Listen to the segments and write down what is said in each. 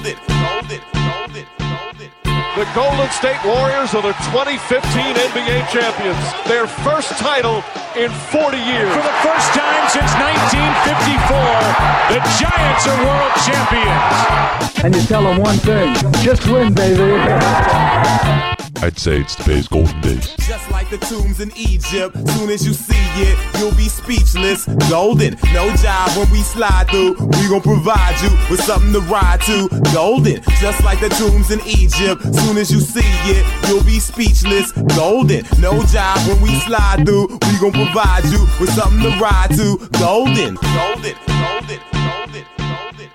The Golden State Warriors are the 2015 NBA champions. Their first title in 40 years. For the first time since 1954, the Giants are world champions. And you tell them one thing, just win, baby. I'd say it's the Bay's golden days. Just like the tombs in Egypt, soon as you see it, you'll be speechless. Golden, no job when we slide through. We gon' provide you with something to ride to. Golden, just like the tombs in Egypt, soon as you see it, you'll be speechless. Golden, no job when we slide through. We gon' provide you with something to ride to. Golden, golden, golden, golden, golden.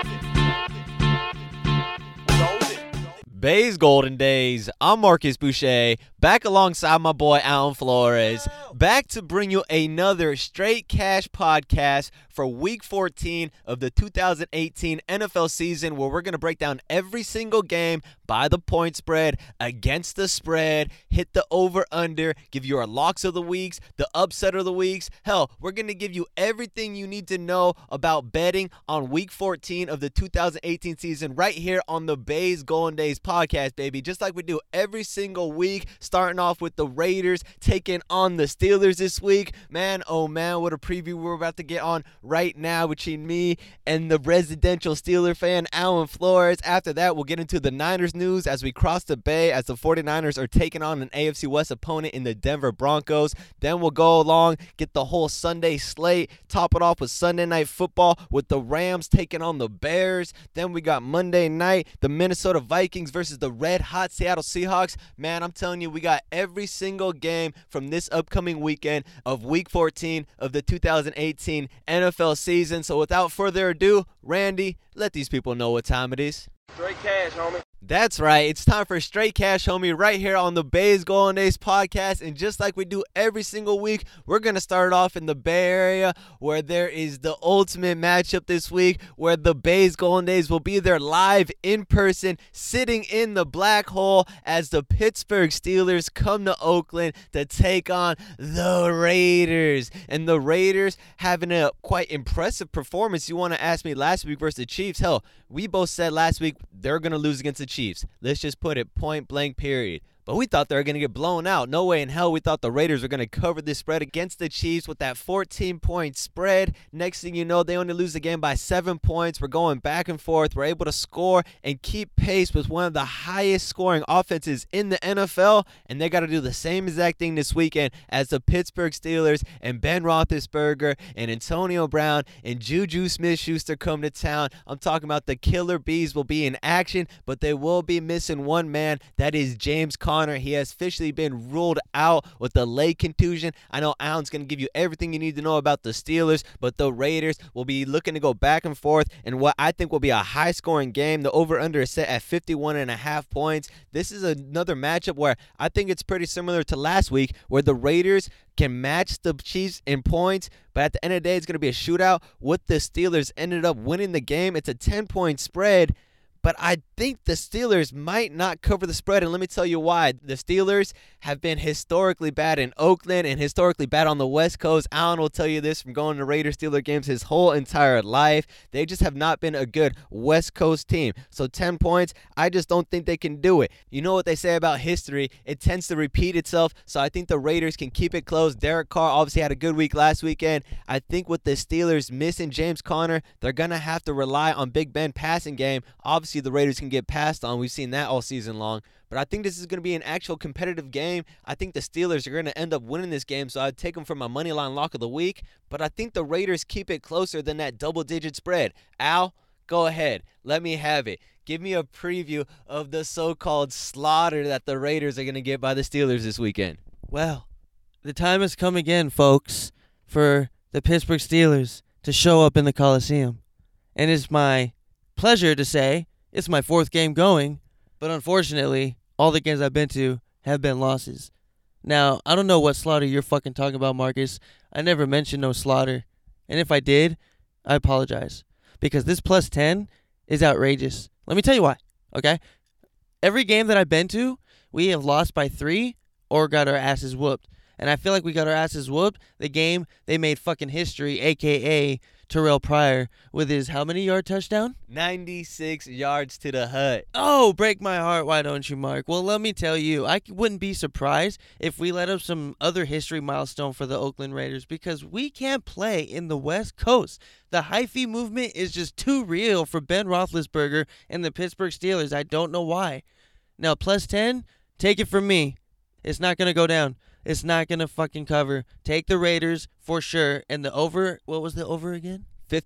Bay's Golden Days. I'm Marcus Boucher, back alongside my boy Alan Flores, back to bring you another Straight Cash podcast for Week 14 of the 2018 NFL season, where we're going to break down every single game by the point spread, against the spread, hit the over-under, give you our locks of the weeks, the upset of the weeks. Hell, we're going to give you everything you need to know about betting on Week 14 of the 2018 season right here on the Bay's Golden Days podcast, baby. Just like we do every single week, starting off with the Raiders taking on the Steelers this week. Man, oh man, what a preview we're about to get on right now between me and the residential Steeler fan, Alan Flores. After that, we'll get into the Niners news as we cross the Bay as the 49ers are taking on an AFC West opponent in the Denver Broncos. Then we'll go along, get the whole Sunday slate, top it off with Sunday Night Football with the Rams taking on the Bears. Then we got Monday night, the Minnesota Vikings versus the red-hot Seattle Seahawks. Man, I'm telling you, we got every single game from this upcoming weekend of Week 14 of the 2018 NFL season. So without further ado, Randy, let these people know what time it is. Straight cash, homie. That's right. It's time for Straight Cash, homie, right here on the Bay's Golden Days podcast. And just like we do every single week, we're going to start off in the Bay Area, where there is the ultimate matchup this week, where the Bay's Golden Days will be there live in person, sitting in the black hole as the Pittsburgh Steelers come to Oakland to take on the Raiders. And the Raiders having a quite impressive performance. You want to ask me last week versus the Chiefs? Hell, we both said last week they're going to lose against the Chiefs. Let's just put it point blank, period. But we thought they were going to get blown out. No way in hell we thought the Raiders were going to cover this spread against the Chiefs with that 14-point spread. Next thing you know, they only lose the game by 7 points. We're going back and forth. We're able to score and keep pace with one of the highest scoring offenses in the NFL. And they got to do the same exact thing this weekend as the Pittsburgh Steelers and Ben Roethlisberger and Antonio Brown and Juju Smith-Schuster come to town. I'm talking about the Killer Bees will be in action, but they will be missing one man. That is James Conner. He has officially been ruled out with a leg contusion. I know Alan's going to give you everything you need to know about the Steelers, but the Raiders will be looking to go back and forth in what I think will be a high-scoring game. The over-under is set at 51.5 points. This is another matchup where I think it's pretty similar to last week, where the Raiders can match the Chiefs in points, but at the end of the day, it's going to be a shootout. With the Steelers ended up winning the game. It's a 10-point spread. But I think the Steelers might not cover the spread, and let me tell you why. The Steelers have been historically bad in Oakland and historically bad on the West Coast. Alan will tell you this from going to Raiders-Steelers games his whole entire life. They just have not been a good West Coast team. So 10 points, I just don't think they can do it. You know what they say about history. It tends to repeat itself, so I think the Raiders can keep it close. Derek Carr obviously had a good week last weekend. I think with the Steelers missing James Conner, they're going to have to rely on Big Ben passing game. Obviously, the Raiders can get passed on. We've seen that all season long. But I think this is going to be an actual competitive game. I think the Steelers are going to end up winning this game, so I'd take them for my money line lock of the week. But I think the Raiders keep it closer than that double-digit spread. Al, go ahead. Let me have it. Give me a preview of the so-called slaughter that the Raiders are going to get by the Steelers this weekend. Well, the time has come again, folks, for the Pittsburgh Steelers to show up in the Coliseum. And it's my pleasure to say it's my fourth game going, but unfortunately, all the games I've been to have been losses. Now, I don't know what slaughter you're fucking talking about, Marcus. I never mentioned no slaughter. And if I did, I apologize. Because this plus 10 is outrageous. Let me tell you why, okay? Every game that I've been to, we have lost by 3 or got our asses whooped. And I feel like we got our asses whooped the game they made fucking history, a.k.a. Terrell Pryor with his how many yard touchdown? 96 yards to the hut. Oh, break my heart, why don't you, Mark? Well, let me tell you, I wouldn't be surprised if we let up some other history milestone for the Oakland Raiders because we can't play in the West Coast. The hyphy movement is just too real for Ben Roethlisberger and the Pittsburgh Steelers. I don't know why. Now, plus 10, take it from me. It's not going to go down. It's not going to fucking cover. Take the Raiders for sure. And the over, what was the over again?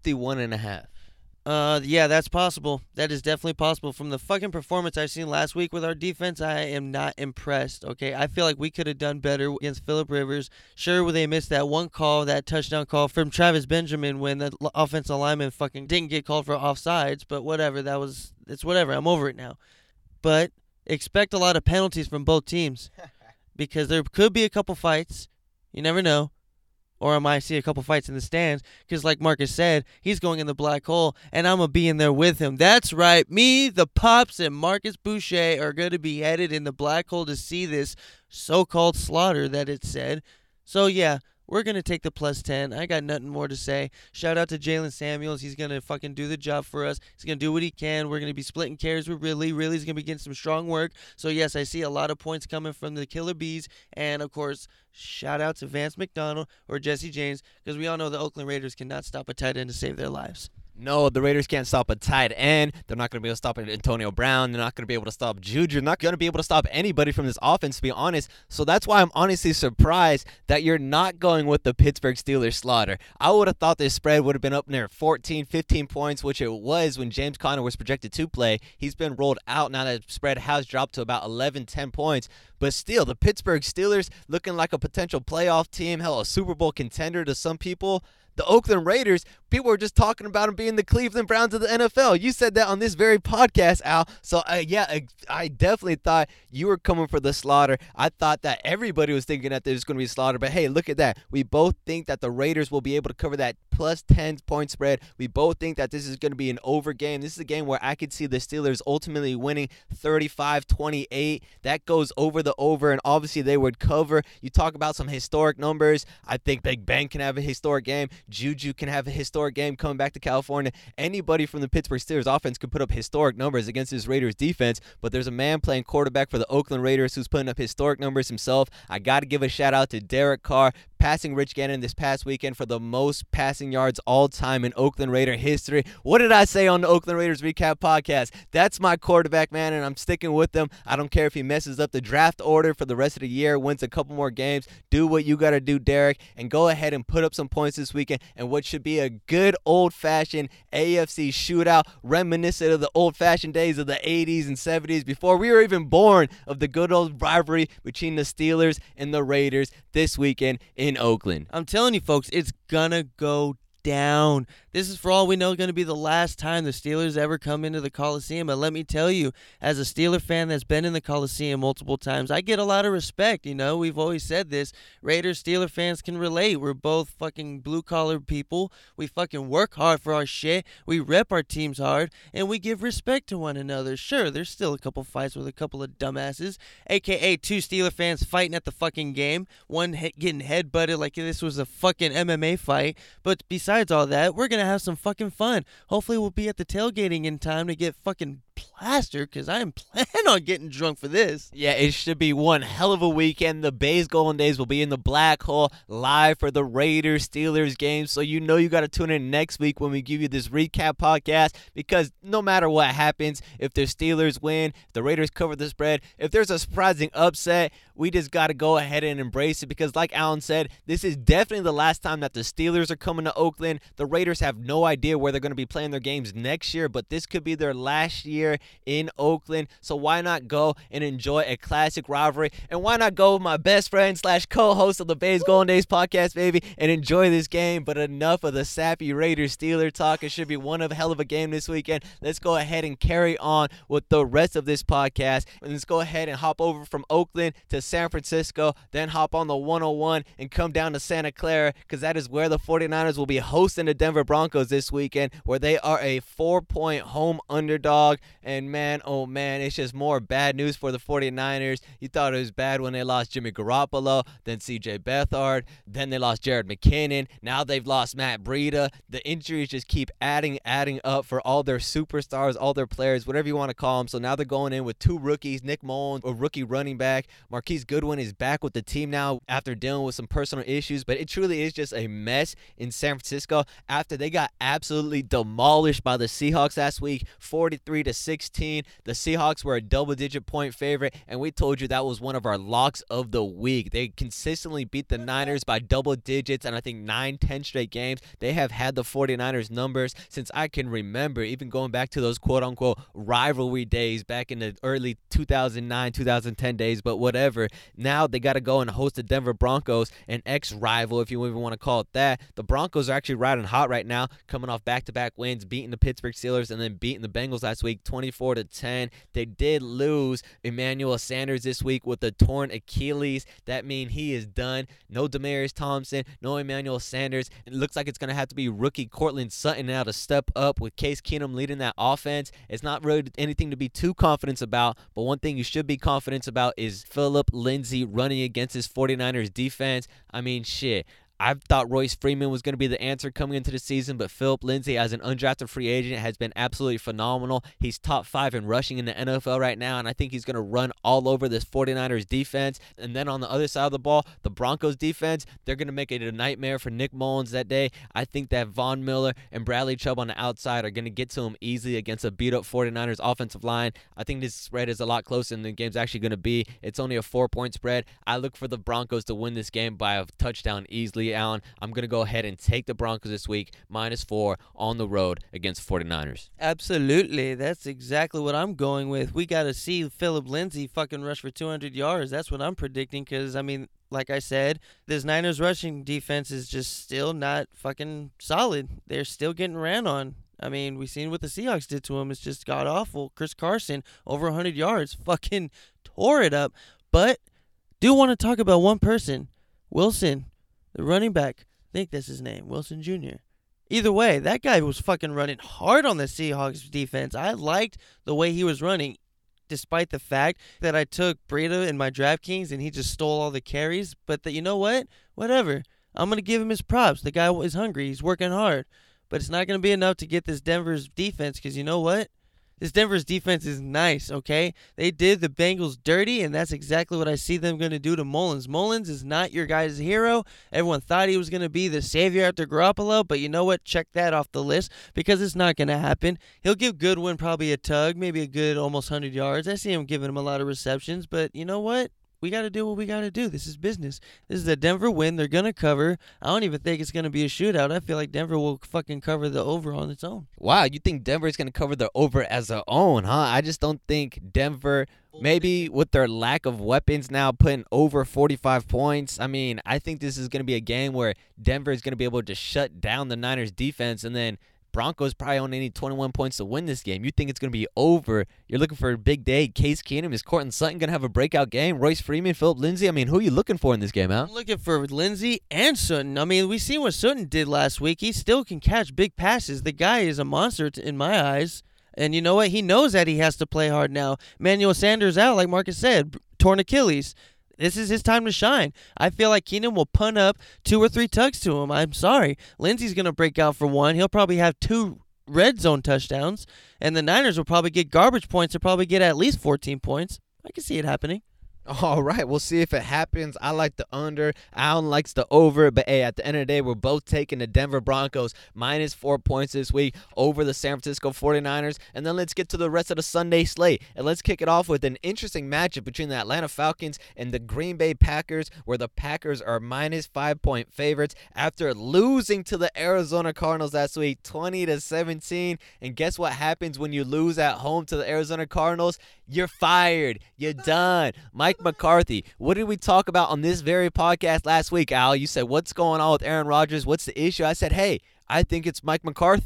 51.5. Yeah, that's possible. That is definitely possible. From the fucking performance I've seen last week with our defense, I am not impressed, okay? I feel like we could have done better against Phillip Rivers. Sure, they missed that one call, that touchdown call from Travis Benjamin when the offensive lineman fucking didn't get called for offsides, but whatever. It's whatever. I'm over it now. But expect a lot of penalties from both teams because there could be a couple fights. You never know. Or I might see a couple fights in the stands because, like Marcus said, he's going in the black hole, and I'm going to be in there with him. That's right. Me, the Pops, and Marcus Boucher are going to be headed in the black hole to see this so-called slaughter that it said. So, yeah, we're going to take the plus 10. I got nothing more to say. Shout out to Jalen Samuels. He's going to fucking do the job for us. He's going to do what he can. We're going to be splitting carries with Ridley. Ridley's going to be getting some strong work. So, yes, I see a lot of points coming from the Killer Bees. And, of course, shout out to Vance McDonald or Jesse James because we all know the Oakland Raiders cannot stop a tight end to save their lives. No, the Raiders can't stop a tight end. They're not going to be able to stop Antonio Brown. They're not going to be able to stop Juju. They're not going to be able to stop anybody from this offense, to be honest. So that's why I'm honestly surprised that you're not going with the Pittsburgh Steelers slaughter. I would have thought this spread would have been up near 14, 15 points, which it was when James Conner was projected to play. He's been rolled out now that spread has dropped to about 11, 10 points. But still, the Pittsburgh Steelers looking like a potential playoff team, hell, a Super Bowl contender to some people. The Oakland Raiders, people were just talking about them being the Cleveland Browns of the NFL. You said that on this very podcast, Al. So, I definitely thought you were coming for the slaughter. I thought that everybody was thinking that there's going to be slaughter. But, hey, look at that. We both think that the Raiders will be able to cover that plus 10 point spread. We both think that this is going to be an over game. This is a game where I could see the Steelers ultimately winning 35-28. That goes over the over, and obviously they would cover. You talk about some historic numbers. I think Big Ben can have a historic game. Juju can have a historic game coming back to California. Anybody from the Pittsburgh Steelers offense could put up historic numbers against this Raiders defense, but there's a man playing quarterback for the Oakland Raiders who's putting up historic numbers himself. I got to give a shout out to Derek Carr, passing Rich Gannon this past weekend for the most passing yards all time in Oakland Raider history. What did I say on the Oakland Raiders Recap Podcast? That's my quarterback, man, and I'm sticking with him. I don't care if he messes up the draft order for the rest of the year, wins a couple more games. Do what you got to do, Derek, and go ahead and put up some points this weekend and what should be a good old-fashioned AFC shootout, reminiscent of the old-fashioned days of the 80s and 70s before we were even born, of the good old rivalry between the Steelers and the Raiders this weekend in Oakland. I'm telling you, folks, it's gonna go down. This is, for all we know, going to be the last time the Steelers ever come into the Coliseum. And let me tell you, as a Steeler fan that's been in the Coliseum multiple times, I get a lot of respect. You know, we've always said this. Raiders, Steeler fans can relate. We're both fucking blue-collar people. We fucking work hard for our shit. We rep our teams hard, and we give respect to one another. Sure, there's still a couple fights with a couple of dumbasses, a.k.a. two Steeler fans fighting at the fucking game, one getting headbutted like this was a fucking MMA fight. But besides all that, we're going to have some fucking fun. Hopefully we'll be at the tailgating in time to get fucking plastered, because I am planning on getting drunk for this. Yeah, it should be one hell of a weekend. The Bays Golden Days will be in the Black Hole live for the Raiders Steelers game, so you know you got to tune in next week when we give you this recap podcast, because no matter what happens, if the Steelers win, if the Raiders cover the spread, if there's a surprising upset, we just got to go ahead and embrace it, because like Alan said, this is definitely the last time that the Steelers are coming to Oakland. The Raiders have no idea where they're going to be playing their games next year, but this could be their last year in Oakland, so why not go and enjoy a classic rivalry, and why not go with my best friend / co-host of the Bays Golden Days podcast, baby, and enjoy this game. But enough of the sappy Raiders Steeler talk. It should be one hell of a game this weekend. Let's go ahead and carry on with the rest of this podcast, and let's go ahead and hop over from Oakland to San Francisco, then hop on the 101 and come down to Santa Clara, because that is where the 49ers will be hosting the Denver Broncos this weekend, where they are a 4-point home underdog. And man, oh man, it's just more bad news for the 49ers. You thought it was bad when they lost Jimmy Garoppolo, then CJ Beathard, then they lost Jared McKinnon. Now they've lost Matt Breida. The injuries just keep adding up for all their superstars, all their players, whatever you want to call them. So now they're going in with 2 rookies. Nick Mullins, a rookie running back. Marquise Goodwin is back with the team now after dealing with some personal issues. But it truly is just a mess in San Francisco after they got absolutely demolished by the Seahawks last week, 43-16. The Seahawks were a double-digit point favorite, and we told you that was one of our locks of the week. They consistently beat the Niners by double digits, and I think 9-10 straight games. They have had the 49ers numbers since I can remember, even going back to those quote-unquote rivalry days back in the early 2009, 2010 days, but whatever. Now they got to go and host the Denver Broncos, an ex-rival, if you even want to call it that. The Broncos are actually riding hot right now, coming off back-to-back wins, beating the Pittsburgh Steelers and then beating the Bengals last week, 24-10. They did lose Emmanuel Sanders this week with a torn Achilles. That means he is done. No Demaryius Thompson, no Emmanuel Sanders. It looks like it's going to have to be rookie Cortland Sutton now to step up with Case Keenum leading that offense. It's not really anything to be too confident about, but one thing you should be confident about is Philip Lindsay running against his 49ers defense. I mean, shit. I thought Royce Freeman was going to be the answer coming into the season, but Philip Lindsay, as an undrafted free agent, has been absolutely phenomenal. He's top 5 in rushing in the NFL right now, and I think he's going to run all over this 49ers defense. And then on the other side of the ball, the Broncos defense, they're going to make it a nightmare for Nick Mullins that day. I think that Von Miller and Bradley Chubb on the outside are going to get to him easily against a beat-up 49ers offensive line. I think this spread is a lot closer than the game's actually going to be. It's only a 4-point spread. I look for the Broncos to win this game by a touchdown easily. Allen, I'm going to go ahead and take the Broncos this week, -4 on the road against 49ers. Absolutely. That's exactly what I'm going with. We got to see Philip Lindsay fucking rush for 200 yards. That's what I'm predicting because, I mean, like I said, this Niners rushing defense is just still not fucking solid. They're still getting ran on. I mean, we've seen what the Seahawks did to him. It's just god-awful. Chris Carson, over 100 yards, fucking tore it up. But do want to talk about one person, Wilson. The running back, I think that's his name, Wilson Jr. Either way, that guy was fucking running hard on the Seahawks defense. I liked the way he was running, despite the fact that I took Breida in my DraftKings and he just stole all the carries. But you know what? Whatever. I'm going to give him his props. The guy is hungry. He's working hard. But it's not going to be enough to get this Denver's defense because you know what? This Denver's defense is nice, okay? They did the Bengals dirty, and that's exactly what I see them going to do to Mullins. Mullins is not your guy's hero. Everyone thought he was going to be the savior after Garoppolo, but you know what? Check that off the list because it's not going to happen. He'll give Goodwin probably a tug, maybe a good almost 100 yards. I see him giving him a lot of receptions, but you know what? We got to do what we got to do. This is business. This is a Denver win. They're going to cover. I don't even think it's going to be a shootout. I feel like Denver will fucking cover the over on its own. Wow, you think Denver is going to cover the over as their own, huh? I just don't think Denver, maybe with their lack of weapons now, putting over 45 points. I mean, I think this is going to be a game where Denver is going to be able to shut down the Niners defense, and then Broncos probably only need 21 points to win this game. You think it's going to be over. You're looking for a big day. Case Keenum, is Cortland Sutton going to have a breakout game? Royce Freeman, Philip Lindsay? I mean, who are you looking for in this game, Al? I'm looking for Lindsay and Sutton. I mean, we seen what Sutton did last week. He still can catch big passes. The guy is a monster in my eyes. And you know what? He knows that he has to play hard now. Emmanuel Sanders out, like Marcus said, torn Achilles. This is his time to shine. I feel like Keenum will punt up 2 or 3 tugs to him. I'm sorry. Lindsay's going to break out for 1. He'll probably have 2 red zone touchdowns. And the Niners will probably get garbage points. They'll probably get at least 14 points. I can see it happening. All right, we'll see if it happens. I like the under. Alan likes the over. But, hey, at the end of the day, we're both taking the Denver Broncos -4 points this week over the San Francisco 49ers. And then let's get to the rest of the Sunday slate. And let's kick it off with an interesting matchup between the Atlanta Falcons and the Green Bay Packers, where the Packers are -5-point favorites after losing to the Arizona Cardinals last week, 20-17. And guess what happens when you lose at home to the Arizona Cardinals? You're fired. You're done. Mike McCarthy. What did we talk about on this very podcast last week, Al? You said, what's going on with Aaron Rodgers? What's the issue? I said, hey, I think it's Mike McCarthy.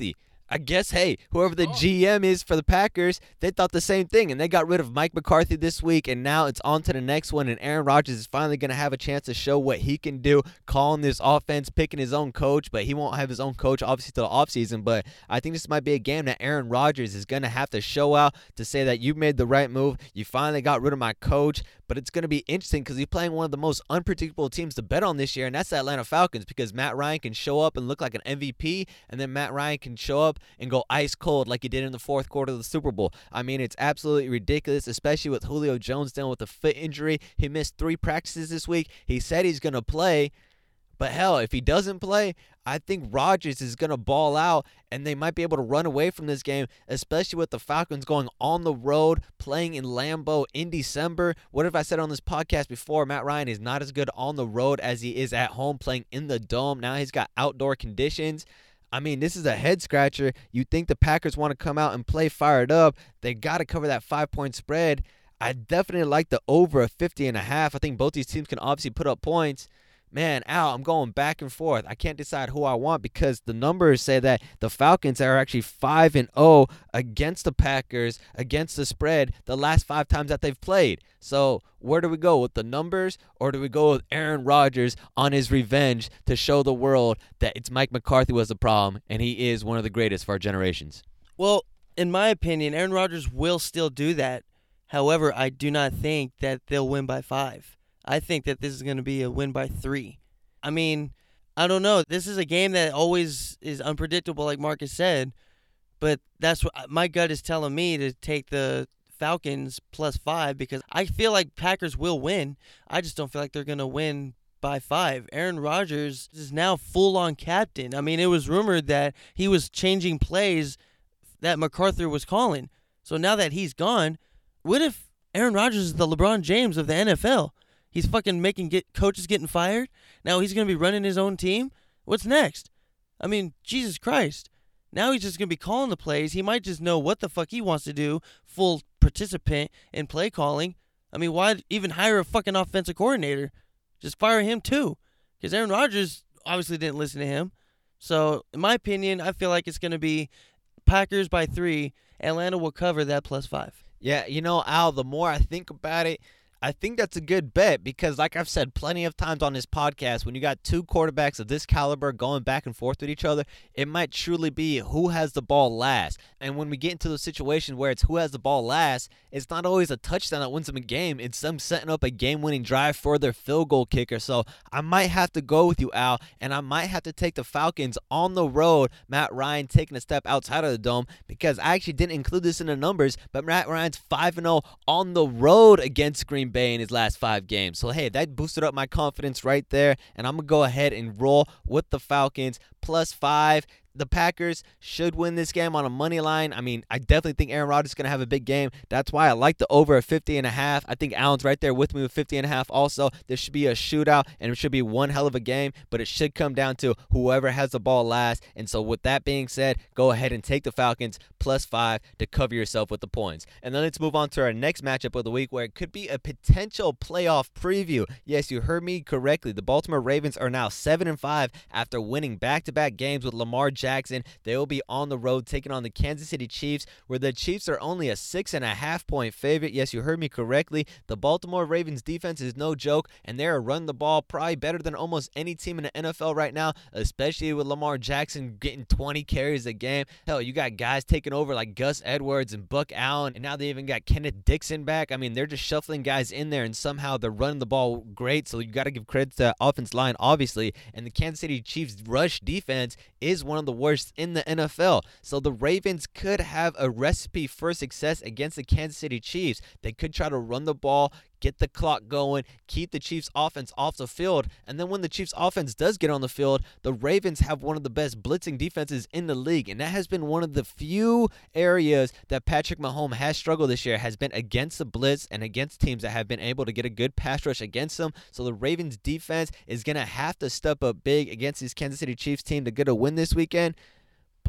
I guess, hey, whoever the GM is for the Packers, they thought the same thing, and they got rid of Mike McCarthy this week, and now it's on to the next one, and Aaron Rodgers is finally going to have a chance to show what he can do, calling this offense, picking his own coach, but he won't have his own coach, obviously, till the offseason, but I think this might be a game that Aaron Rodgers is going to have to show out to say that you made the right move, you finally got rid of my coach, but it's going to be interesting because he's playing one of the most unpredictable teams to bet on this year, and that's the Atlanta Falcons, because Matt Ryan can show up and look like an MVP, and then Matt Ryan can show up and go ice cold like he did in the fourth quarter of the Super Bowl. I mean, it's absolutely ridiculous, especially with Julio Jones dealing with a foot injury. He missed 3 practices this week. He said he's going to play, but hell, if he doesn't play, I think Rodgers is going to ball out, and they might be able to run away from this game, especially with the Falcons going on the road, playing in Lambeau in December. What if I said on this podcast before, Matt Ryan is not as good on the road as he is at home playing in the Dome. Now he's got outdoor conditions. I mean, this is a head-scratcher. You think the Packers want to come out and play fired up. They got to cover that 5-point spread. I definitely like the over of 50.5. I think both these teams can obviously put up points. Man, Al, I'm going back and forth. I can't decide who I want because the numbers say that the Falcons are actually 5-0 against the Packers, against the spread, the last 5 times that they've played. So where do we go, with the numbers, or do we go with Aaron Rodgers on his revenge to show the world that it's Mike McCarthy was the problem and he is one of the greatest for our generations? Well, in my opinion, Aaron Rodgers will still do that. However, I do not think that they'll win by 5. I think that this is going to be a win by 3. I mean, I don't know. This is a game that always is unpredictable, like Marcus said, but that's what my gut is telling me, to take the Falcons plus 5, because I feel like Packers will win. I just don't feel like they're going to win by 5. Aaron Rodgers is now full-on captain. I mean, it was rumored that he was changing plays that MacArthur was calling. So now that he's gone, what if Aaron Rodgers is the LeBron James of the NFL? He's fucking making coaches getting fired. Now he's going to be running his own team. What's next? I mean, Jesus Christ. Now he's just going to be calling the plays. He might just know what the fuck he wants to do, full participant in play calling. I mean, why even hire a fucking offensive coordinator? Just fire him too. Because Aaron Rodgers obviously didn't listen to him. So, in my opinion, I feel like it's going to be Packers by 3. Atlanta will cover that plus 5. Yeah, you know, Al, the more I think about it, I think that's a good bet because, like I've said plenty of times on this podcast, when you got 2 quarterbacks of this caliber going back and forth with each other, it might truly be who has the ball last. And when we get into the situation where it's who has the ball last, it's not always a touchdown that wins them a game. It's them setting up a game-winning drive for their field goal kicker. So I might have to go with you, Al, and I might have to take the Falcons on the road, Matt Ryan taking a step outside of the Dome, because I actually didn't include this in the numbers, but Matt Ryan's 5-0 on the road against Green Bay in his last 5 games. So, hey, that boosted up my confidence right there, and I'm going to go ahead and roll with the Falcons plus 5. The Packers should win this game on a money line. I mean, I definitely think Aaron Rodgers is going to have a big game. That's why I like the over at 50.5. I think Allen's right there with me with 50.5 also. This should be a shootout, and it should be one hell of a game, but it should come down to whoever has the ball last. And so with that being said, go ahead and take the Falcons plus 5 to cover yourself with the points. And then let's move on to our next matchup of the week, where it could be a potential playoff preview. Yes, you heard me correctly. The Baltimore Ravens are now 7-5 after winning back-to-back games with Lamar Jackson. They will be on the road taking on the Kansas City Chiefs, where the Chiefs are only a 6.5-point favorite. Yes, you heard me correctly. The Baltimore Ravens defense is no joke, and they're running the ball probably better than almost any team in the NFL right now, especially with Lamar Jackson getting 20 carries a game. Hell, you got guys taking over like Gus Edwards and Buck Allen, and now they even got Kenneth Dixon back. I mean, they're just shuffling guys in there, and somehow they're running the ball great, so you got to give credit to that offense line, obviously. And the Kansas City Chiefs rush defense is one of the worst in the NFL. So the Ravens could have a recipe for success against the Kansas City Chiefs. They could try to run the ball, get the clock going, keep the Chiefs offense off the field, and then when the Chiefs offense does get on the field, the Ravens have one of the best blitzing defenses in the league, and that has been one of the few areas that Patrick Mahomes has struggled this year, has been against the blitz and against teams that have been able to get a good pass rush against them. So the Ravens defense is going to have to step up big against this Kansas City Chiefs team to get a win this weekend.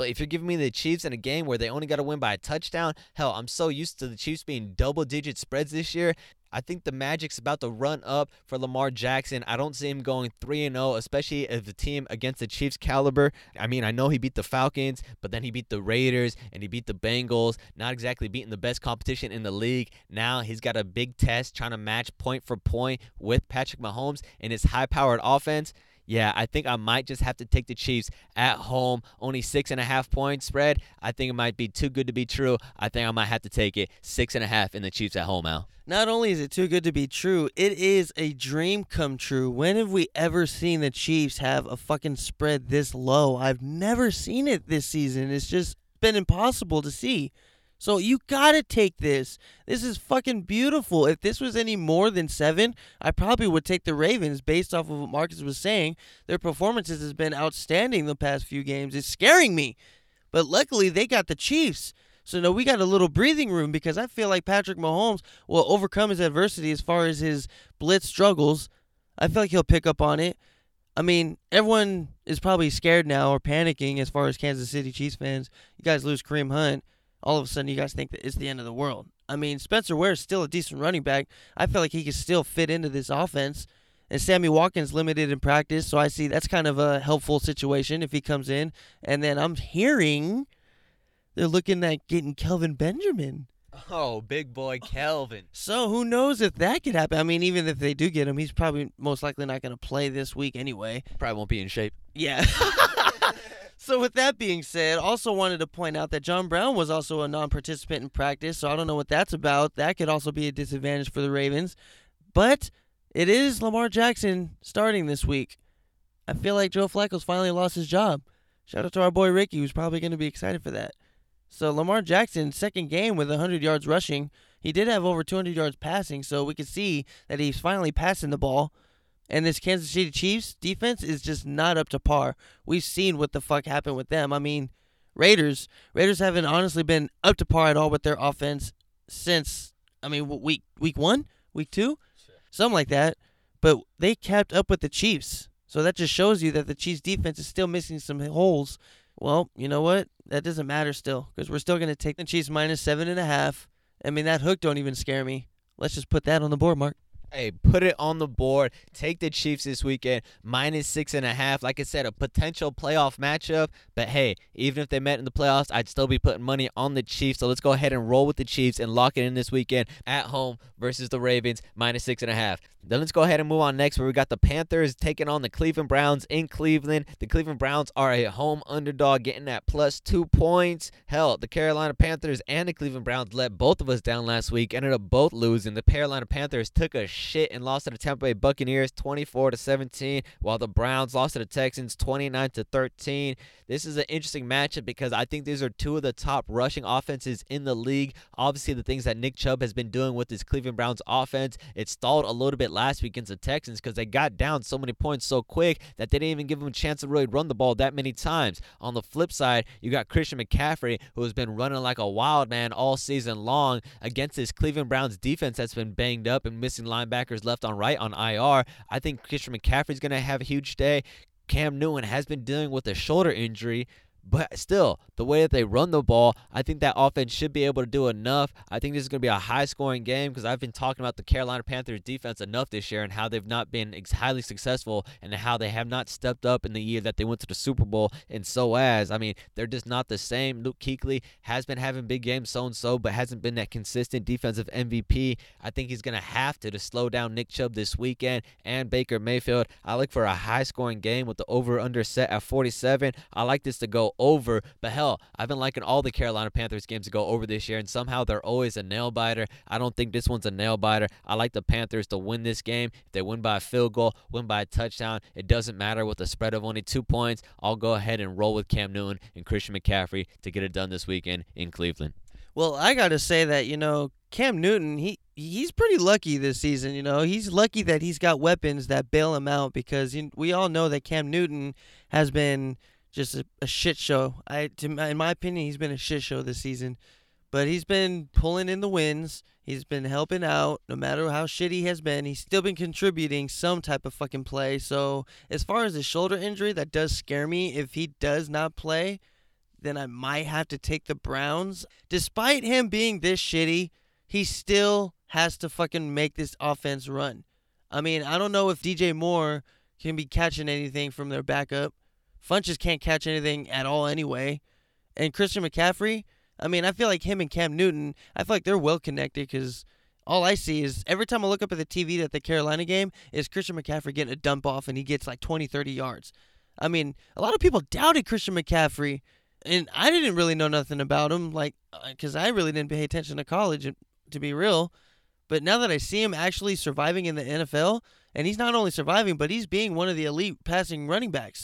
But if you're giving me the Chiefs in a game where they only got to win by a touchdown, hell, I'm so used to the Chiefs being double-digit spreads this year. I think the Magic's about to run up for Lamar Jackson. I don't see him going 3-0, especially if the team against the Chiefs caliber. I mean, I know he beat the Falcons, but then he beat the Raiders and he beat the Bengals. Not exactly beating the best competition in the league. Now he's got a big test trying to match point for point with Patrick Mahomes and his high-powered offense. Yeah, I think I might just have to take the Chiefs at home. Only 6.5 point spread. I think it might be too good to be true. I think I might have to take it 6.5 in the Chiefs at home, Al. Not only is it too good to be true, it is a dream come true. When have we ever seen the Chiefs have a fucking spread this low? I've never seen it this season. It's just been impossible to see. So you gotta take this. This is fucking beautiful. If this was any more than 7, I probably would take the Ravens based off of what Marcus was saying. Their performances has been outstanding the past few games. It's scaring me. But luckily, they got the Chiefs. So now we got a little breathing room because I feel like Patrick Mahomes will overcome his adversity as far as his blitz struggles. I feel like he'll pick up on it. I mean, everyone is probably scared now or panicking as far as Kansas City Chiefs fans. You guys lose Kareem Hunt. All of a sudden, you guys think that it's the end of the world. I mean, Spencer Ware is still a decent running back. I feel like he can still fit into this offense. And Sammy Watkins limited in practice, so I see that's kind of a helpful situation if he comes in. And then I'm hearing they're looking at getting Kelvin Benjamin. Oh, big boy Kelvin. So who knows if that could happen. I mean, even if they do get him, he's probably most likely not going to play this week anyway. Probably won't be in shape. Yeah. So with that being said, also wanted to point out that John Brown was also a non-participant in practice, so I don't know what that's about. That could also be a disadvantage for the Ravens. But it is Lamar Jackson starting this week. I feel like Joe Flacco's finally lost his job. Shout out to our boy Ricky, who's probably going to be excited for that. So Lamar Jackson, second game with 100 yards rushing. He did have over 200 yards passing, so we could see that he's finally passing the ball. And this Kansas City Chiefs defense is just not up to par. We've seen what the fuck happened with them. I mean, Raiders haven't honestly been up to par at all with their offense since, week 1, week 2, something like that. But they kept up with the Chiefs. So that just shows you that the Chiefs defense is still missing some holes. Well, you know what? That doesn't matter still because we're still going to take the Chiefs minus 7.5. I mean, that hook don't even scare me. Let's just put that on the board, Mark. Hey, put it on the board. Take the Chiefs this weekend, minus 6.5. Like I said, a potential playoff matchup. But hey, even if they met in the playoffs, I'd still be putting money on the Chiefs. So let's go ahead and roll with the Chiefs and lock it in this weekend at home versus the Ravens, minus 6.5. Then let's go ahead and move on next where we got the Panthers taking on the Cleveland Browns in Cleveland. The Cleveland Browns are a home underdog getting that plus 2 points. Hell, the Carolina Panthers and the Cleveland Browns let both of us down last week, ended up both losing. The Carolina Panthers took a shit and lost to the Tampa Bay Buccaneers 24-17, while the Browns lost to the Texans 29-13. This is an interesting matchup because I think these are two of the top rushing offenses in the league. Obviously, the things that Nick Chubb has been doing with this Cleveland Browns offense, it stalled a little bit last week against the Texans because they got down so many points so quick that they didn't even give them a chance to really run the ball that many times. On the flip side, you got Christian McCaffrey, who has been running like a wild man all season long against this Cleveland Browns defense that's been banged up and missing linebackers left on right on IR. I think Christian McCaffrey's going to have a huge day. Cam Newton has been dealing with a shoulder injury, but still, the way that they run the ball, I think that offense should be able to do enough. I think this is going to be a high-scoring game because I've been talking about the Carolina Panthers defense enough this year and how they've not been highly successful and how they have not stepped up in the year that they went to the Super Bowl. And they're just not the same. Luke Kuechly has been having big games so-and-so, but hasn't been that consistent defensive MVP. I think he's going to have to slow down Nick Chubb this weekend and Baker Mayfield. I look for a high-scoring game with the over-under set at 47. I like this to go over, but hell, I've been liking all the Carolina Panthers games to go over this year, and somehow they're always a nail-biter. I don't think this one's a nail-biter. I like the Panthers to win this game. If they win by a field goal, win by a touchdown, it doesn't matter with a spread of only 2 points. I'll go ahead and roll with Cam Newton and Christian McCaffrey to get it done this weekend in Cleveland. Well, I got to say that, Cam Newton, he's pretty lucky this season. He's lucky that he's got weapons that bail him out because we all know that Cam Newton has been just a shit show. In my opinion, he's been a shit show this season. But he's been pulling in the wins. He's been helping out. No matter how shitty he has been, he's still been contributing some type of fucking play. So as far as his shoulder injury, that does scare me. If he does not play, then I might have to take the Browns. Despite him being this shitty, he still has to fucking make this offense run. I mean, I don't know if DJ Moore can be catching anything from their backup. Funches can't catch anything at all anyway. And Christian McCaffrey, I mean, I feel like him and Cam Newton, I feel like they're well connected because all I see is every time I look up at the TV at the Carolina game is Christian McCaffrey getting a dump off and he gets like 20, 30 yards. I mean, a lot of people doubted Christian McCaffrey, and I didn't really know nothing about him, like, because I really didn't pay attention to college, to be real. But now that I see him actually surviving in the NFL, and he's not only surviving, but he's being one of the elite passing running backs,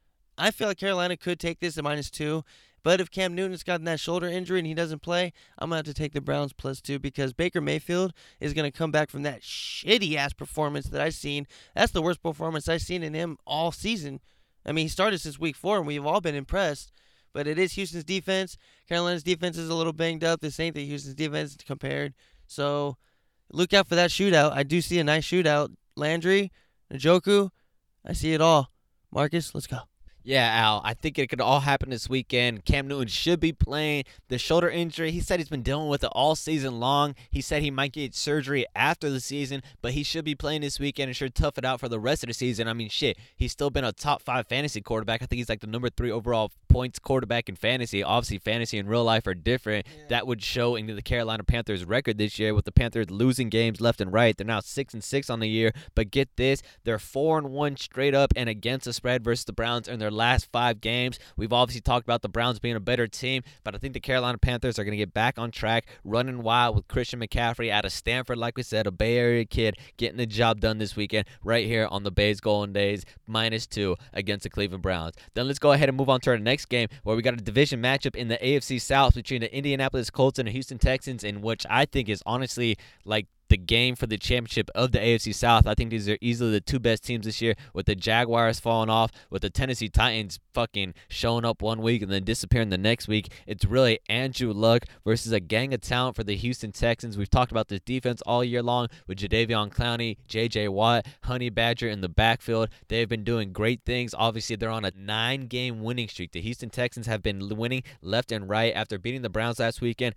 I feel like Carolina could take this at -2. But if Cam Newton's gotten that shoulder injury and he doesn't play, I'm going to have to take the Browns +2 because Baker Mayfield is going to come back from that shitty-ass performance that I've seen. That's the worst performance I've seen in him all season. I mean, he started since week 4, and we've all been impressed. But it is Houston's defense. Carolina's defense is a little banged up. This ain't the Houston's defense compared. So look out for that shootout. I do see a nice shootout. Landry, Njoku, I see it all. Marcus, let's go. Yeah, Al, I think it could all happen this weekend. Cam Newton should be playing. The shoulder injury, he said he's been dealing with it all season long. He said he might get surgery after the season, but he should be playing this weekend and should tough it out for the rest of the season. I mean, shit, he's still been a top 5 fantasy quarterback. I think he's like the number 3 overall points quarterback in fantasy. Obviously, fantasy and real life are different. Yeah. That would show into the Carolina Panthers record this year with the Panthers losing games left and right. They're now 6-6 on the year, but get this, they're 4-1 straight up and against the spread versus the Browns in their last 5 games. We've obviously talked about the Browns being a better team, but I think the Carolina Panthers are going to get back on track, running wild with Christian McCaffrey out of Stanford, like we said, a Bay Area kid getting the job done this weekend right here on the Bays Golden Days, -2 against the Cleveland Browns. Then let's go ahead and move on to our next game where we got a division matchup in the AFC South between the Indianapolis Colts and the Houston Texans, in which I think is honestly like the game for the championship of the AFC South. I think these are easily the 2 best teams this year, with the Jaguars falling off, with the Tennessee Titans fucking showing up one week and then disappearing the next week. It's really Andrew Luck versus a gang of talent for the Houston Texans. We've talked about this defense all year long with Jadeveon Clowney, J.J. Watt, Honey Badger in the backfield. They've been doing great things. Obviously, they're on a 9-game winning streak. The Houston Texans have been winning left and right after beating the Browns last weekend,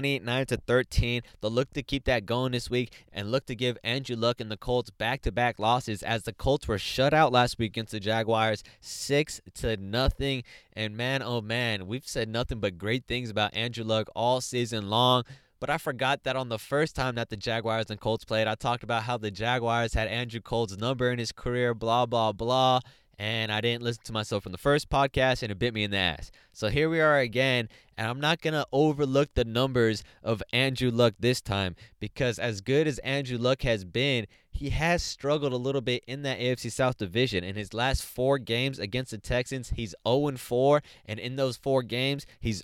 29-13. They'll look to keep that going this week and look to give Andrew Luck and the Colts back-to-back losses, as the Colts were shut out last week against the Jaguars 6-0. And man, oh man, we've said nothing but great things about Andrew Luck all season long. But I forgot that on the first time that the Jaguars and Colts played, I talked about how the Jaguars had Andrew Colts' number in his career, blah, blah, blah. And I didn't listen to myself from the first podcast, and it bit me in the ass. So here we are again, and I'm not going to overlook the numbers of Andrew Luck this time, because as good as Andrew Luck has been, he has struggled a little bit in that AFC South division. In his last 4 games against the Texans, he's 0-4, and in those 4 games, he's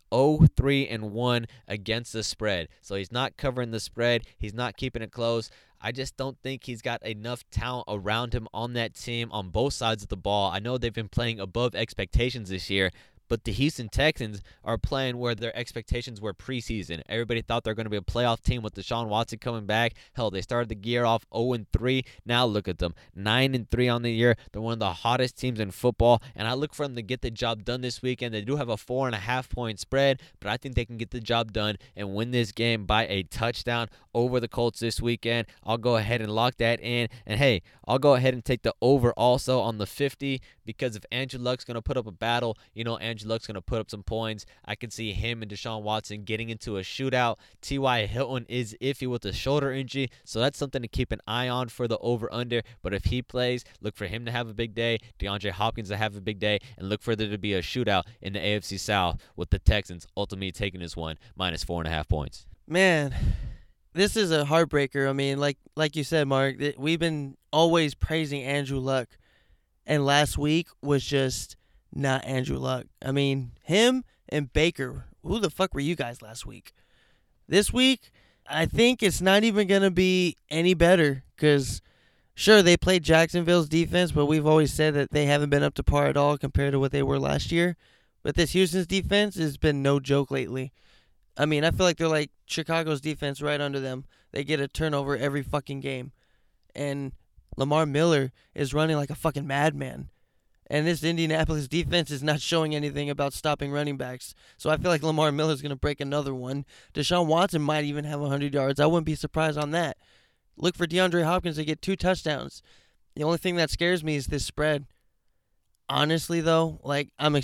0-3-1 against the spread. So he's not covering the spread. He's not keeping it close. I just don't think he's got enough talent around him on that team on both sides of the ball. I know they've been playing above expectations this year, but the Houston Texans are playing where their expectations were preseason. Everybody thought they were going to be a playoff team with Deshaun Watson coming back. Hell, they started the year off 0-3. Now look at them, 9-3 on the year. They're one of the hottest teams in football, and I look for them to get the job done this weekend. They do have a 4.5-point spread, but I think they can get the job done and win this game by a touchdown over the Colts this weekend. I'll go ahead and lock that in, and hey, I'll go ahead and take the over also on the 50, because if Andrew Luck's going to put up a battle, you know Andrew Luck's going to put up some points. I can see him and Deshaun Watson getting into a shootout. T.Y. Hilton is iffy with a shoulder injury, so that's something to keep an eye on for the over-under. But if he plays, look for him to have a big day, DeAndre Hopkins to have a big day, and look for there to be a shootout in the AFC South with the Texans ultimately taking this one -4.5 points. Man, this is a heartbreaker. I mean, like you said, Mark, we've been always praising Andrew Luck, and last week was just not Andrew Luck. I mean, him and Baker, who the fuck were you guys last week? This week, I think it's not even going to be any better, because sure, they played Jacksonville's defense, but we've always said that they haven't been up to par at all compared to what they were last year. But this Houston's defense has been no joke lately. I mean, I feel like they're like Chicago's defense right under them. They get a turnover every fucking game. And Lamar Miller is running like a fucking madman. And this Indianapolis defense is not showing anything about stopping running backs. So I feel like Lamar Miller's going to break another one. Deshaun Watson might even have 100 yards. I wouldn't be surprised on that. Look for DeAndre Hopkins to get 2 touchdowns. The only thing that scares me is this spread. Honestly, though, like I'm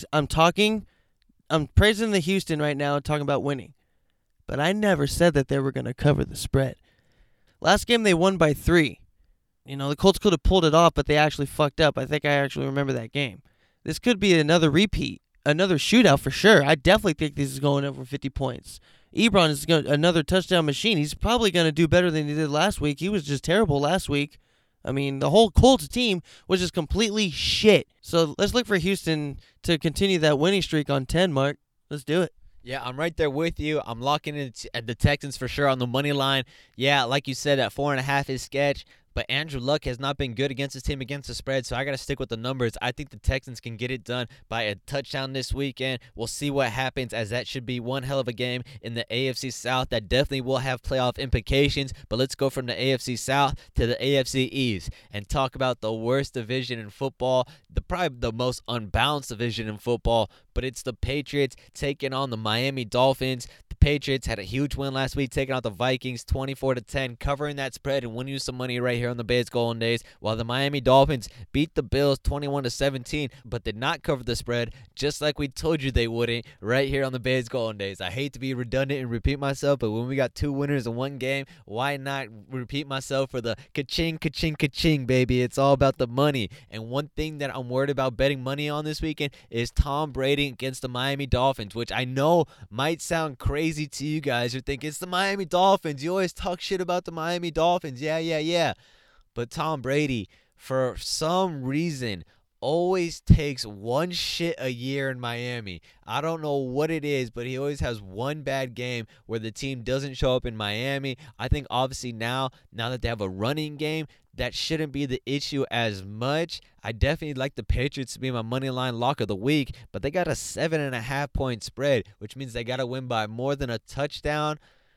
praising the Houston right now and talking about winning. But I never said that they were going to cover the spread. Last game they won by 3. The Colts could have pulled it off, but they actually fucked up. I think I actually remember that game. This could be another repeat, another shootout for sure. I definitely think this is going over 50 points. Ebron is another touchdown machine. He's probably going to do better than he did last week. He was just terrible last week. I mean, the whole Colts team was just completely shit. So let's look for Houston to continue that winning streak on 10, Mark. Let's do it. Yeah, I'm right there with you. I'm locking in at the Texans for sure on the money line. Yeah, like you said, at 4.5 is sketch. But Andrew Luck has not been good against his team against the spread, so I got to stick with the numbers. I think the Texans can get it done by a touchdown this weekend. We'll see what happens, as that should be one hell of a game in the AFC South. That definitely will have playoff implications. But let's go from the AFC South to the AFC East and talk about the worst division in football, probably the most unbalanced division in football. But it's the Patriots taking on the Miami Dolphins. Patriots had a huge win last week, taking out the Vikings 24-10, covering that spread and winning you some money right here on the Bays Golden Days, while the Miami Dolphins beat the Bills 21-17, but did not cover the spread, just like we told you they wouldn't, right here on the Bays Golden Days. I hate to be redundant and repeat myself, but when we got 2 winners in one game, why not repeat myself for the ka-ching, ka-ching, ka-ching, baby? It's all about the money. And one thing that I'm worried about betting money on this weekend is Tom Brady against the Miami Dolphins, which I know might sound crazy to you guys. You're thinking, it's the Miami Dolphins. You always talk shit about the Miami Dolphins. Yeah. But Tom Brady, for some reason, always takes one shit a year in Miami. I don't know what it is, but he always has one bad game where the team doesn't show up in Miami. I think obviously now that they have a running game, that shouldn't be the issue as much. I definitely like the Patriots to be my money line lock of the week, but they got a 7.5 point spread, which means they got to win by more than a touchdown.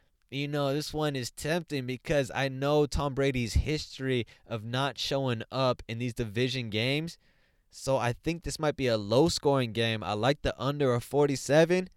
This one is tempting because I know Tom Brady's history of not showing up in these division games. So I think this might be a low-scoring game. I like the under of 47,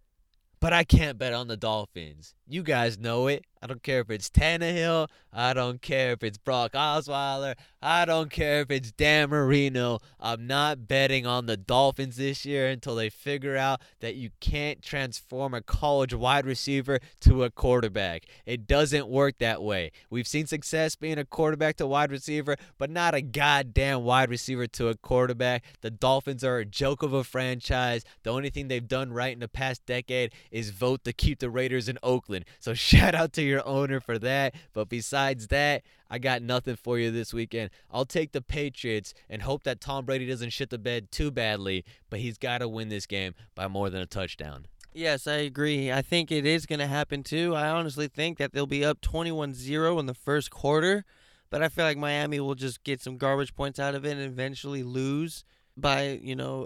but I can't bet on the Dolphins. You guys know it. I don't care if it's Tannehill. I don't care if it's Brock Osweiler. I don't care if it's Dan Marino. I'm not betting on the Dolphins this year until they figure out that you can't transform a college wide receiver to a quarterback. It doesn't work that way. We've seen success being a quarterback to wide receiver, but not a goddamn wide receiver to a quarterback. The Dolphins are a joke of a franchise. The only thing they've done right in the past decade is vote to keep the Raiders in Oakland. So shout out to your owner for that. But besides that, I got nothing for you this weekend. I'll take the Patriots and hope that Tom Brady doesn't shit the bed too badly, but he's got to win this game by more than a touchdown. Yes, I agree. I think it is going to happen too. I honestly think that they'll be up 21-0 in the first quarter, but I feel like Miami will just get some garbage points out of it and eventually lose by,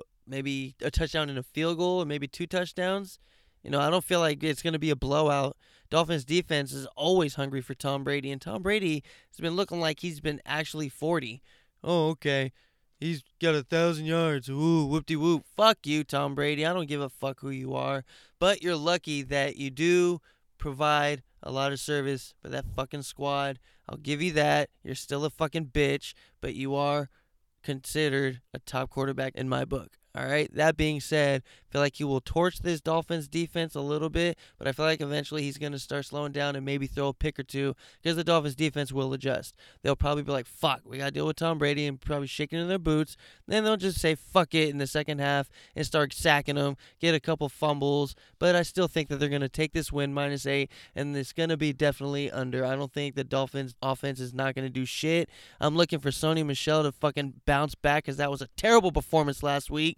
maybe a touchdown and a field goal or maybe 2 touchdowns. I don't feel like it's going to be a blowout. Dolphins defense is always hungry for Tom Brady, and Tom Brady has been looking like he's been actually 40. Oh, okay. He's got 1,000 yards. Ooh, whoop-de-whoop. Fuck you, Tom Brady. I don't give a fuck who you are. But you're lucky that you do provide a lot of service for that fucking squad. I'll give you that. You're still a fucking bitch, but you are considered a top quarterback in my book. All right, that being said, I feel like he will torch this Dolphins defense a little bit, but I feel like eventually he's going to start slowing down and maybe throw a pick or two because the Dolphins defense will adjust. They'll probably be like, fuck, we got to deal with Tom Brady and probably shaking in their boots. Then they'll just say fuck it in the second half and start sacking them, get a couple fumbles, but I still think that they're going to take this win -8, and it's going to be definitely under. I don't think the Dolphins offense is not going to do shit. I'm looking for Sony Michel to fucking bounce back because that was a terrible performance last week.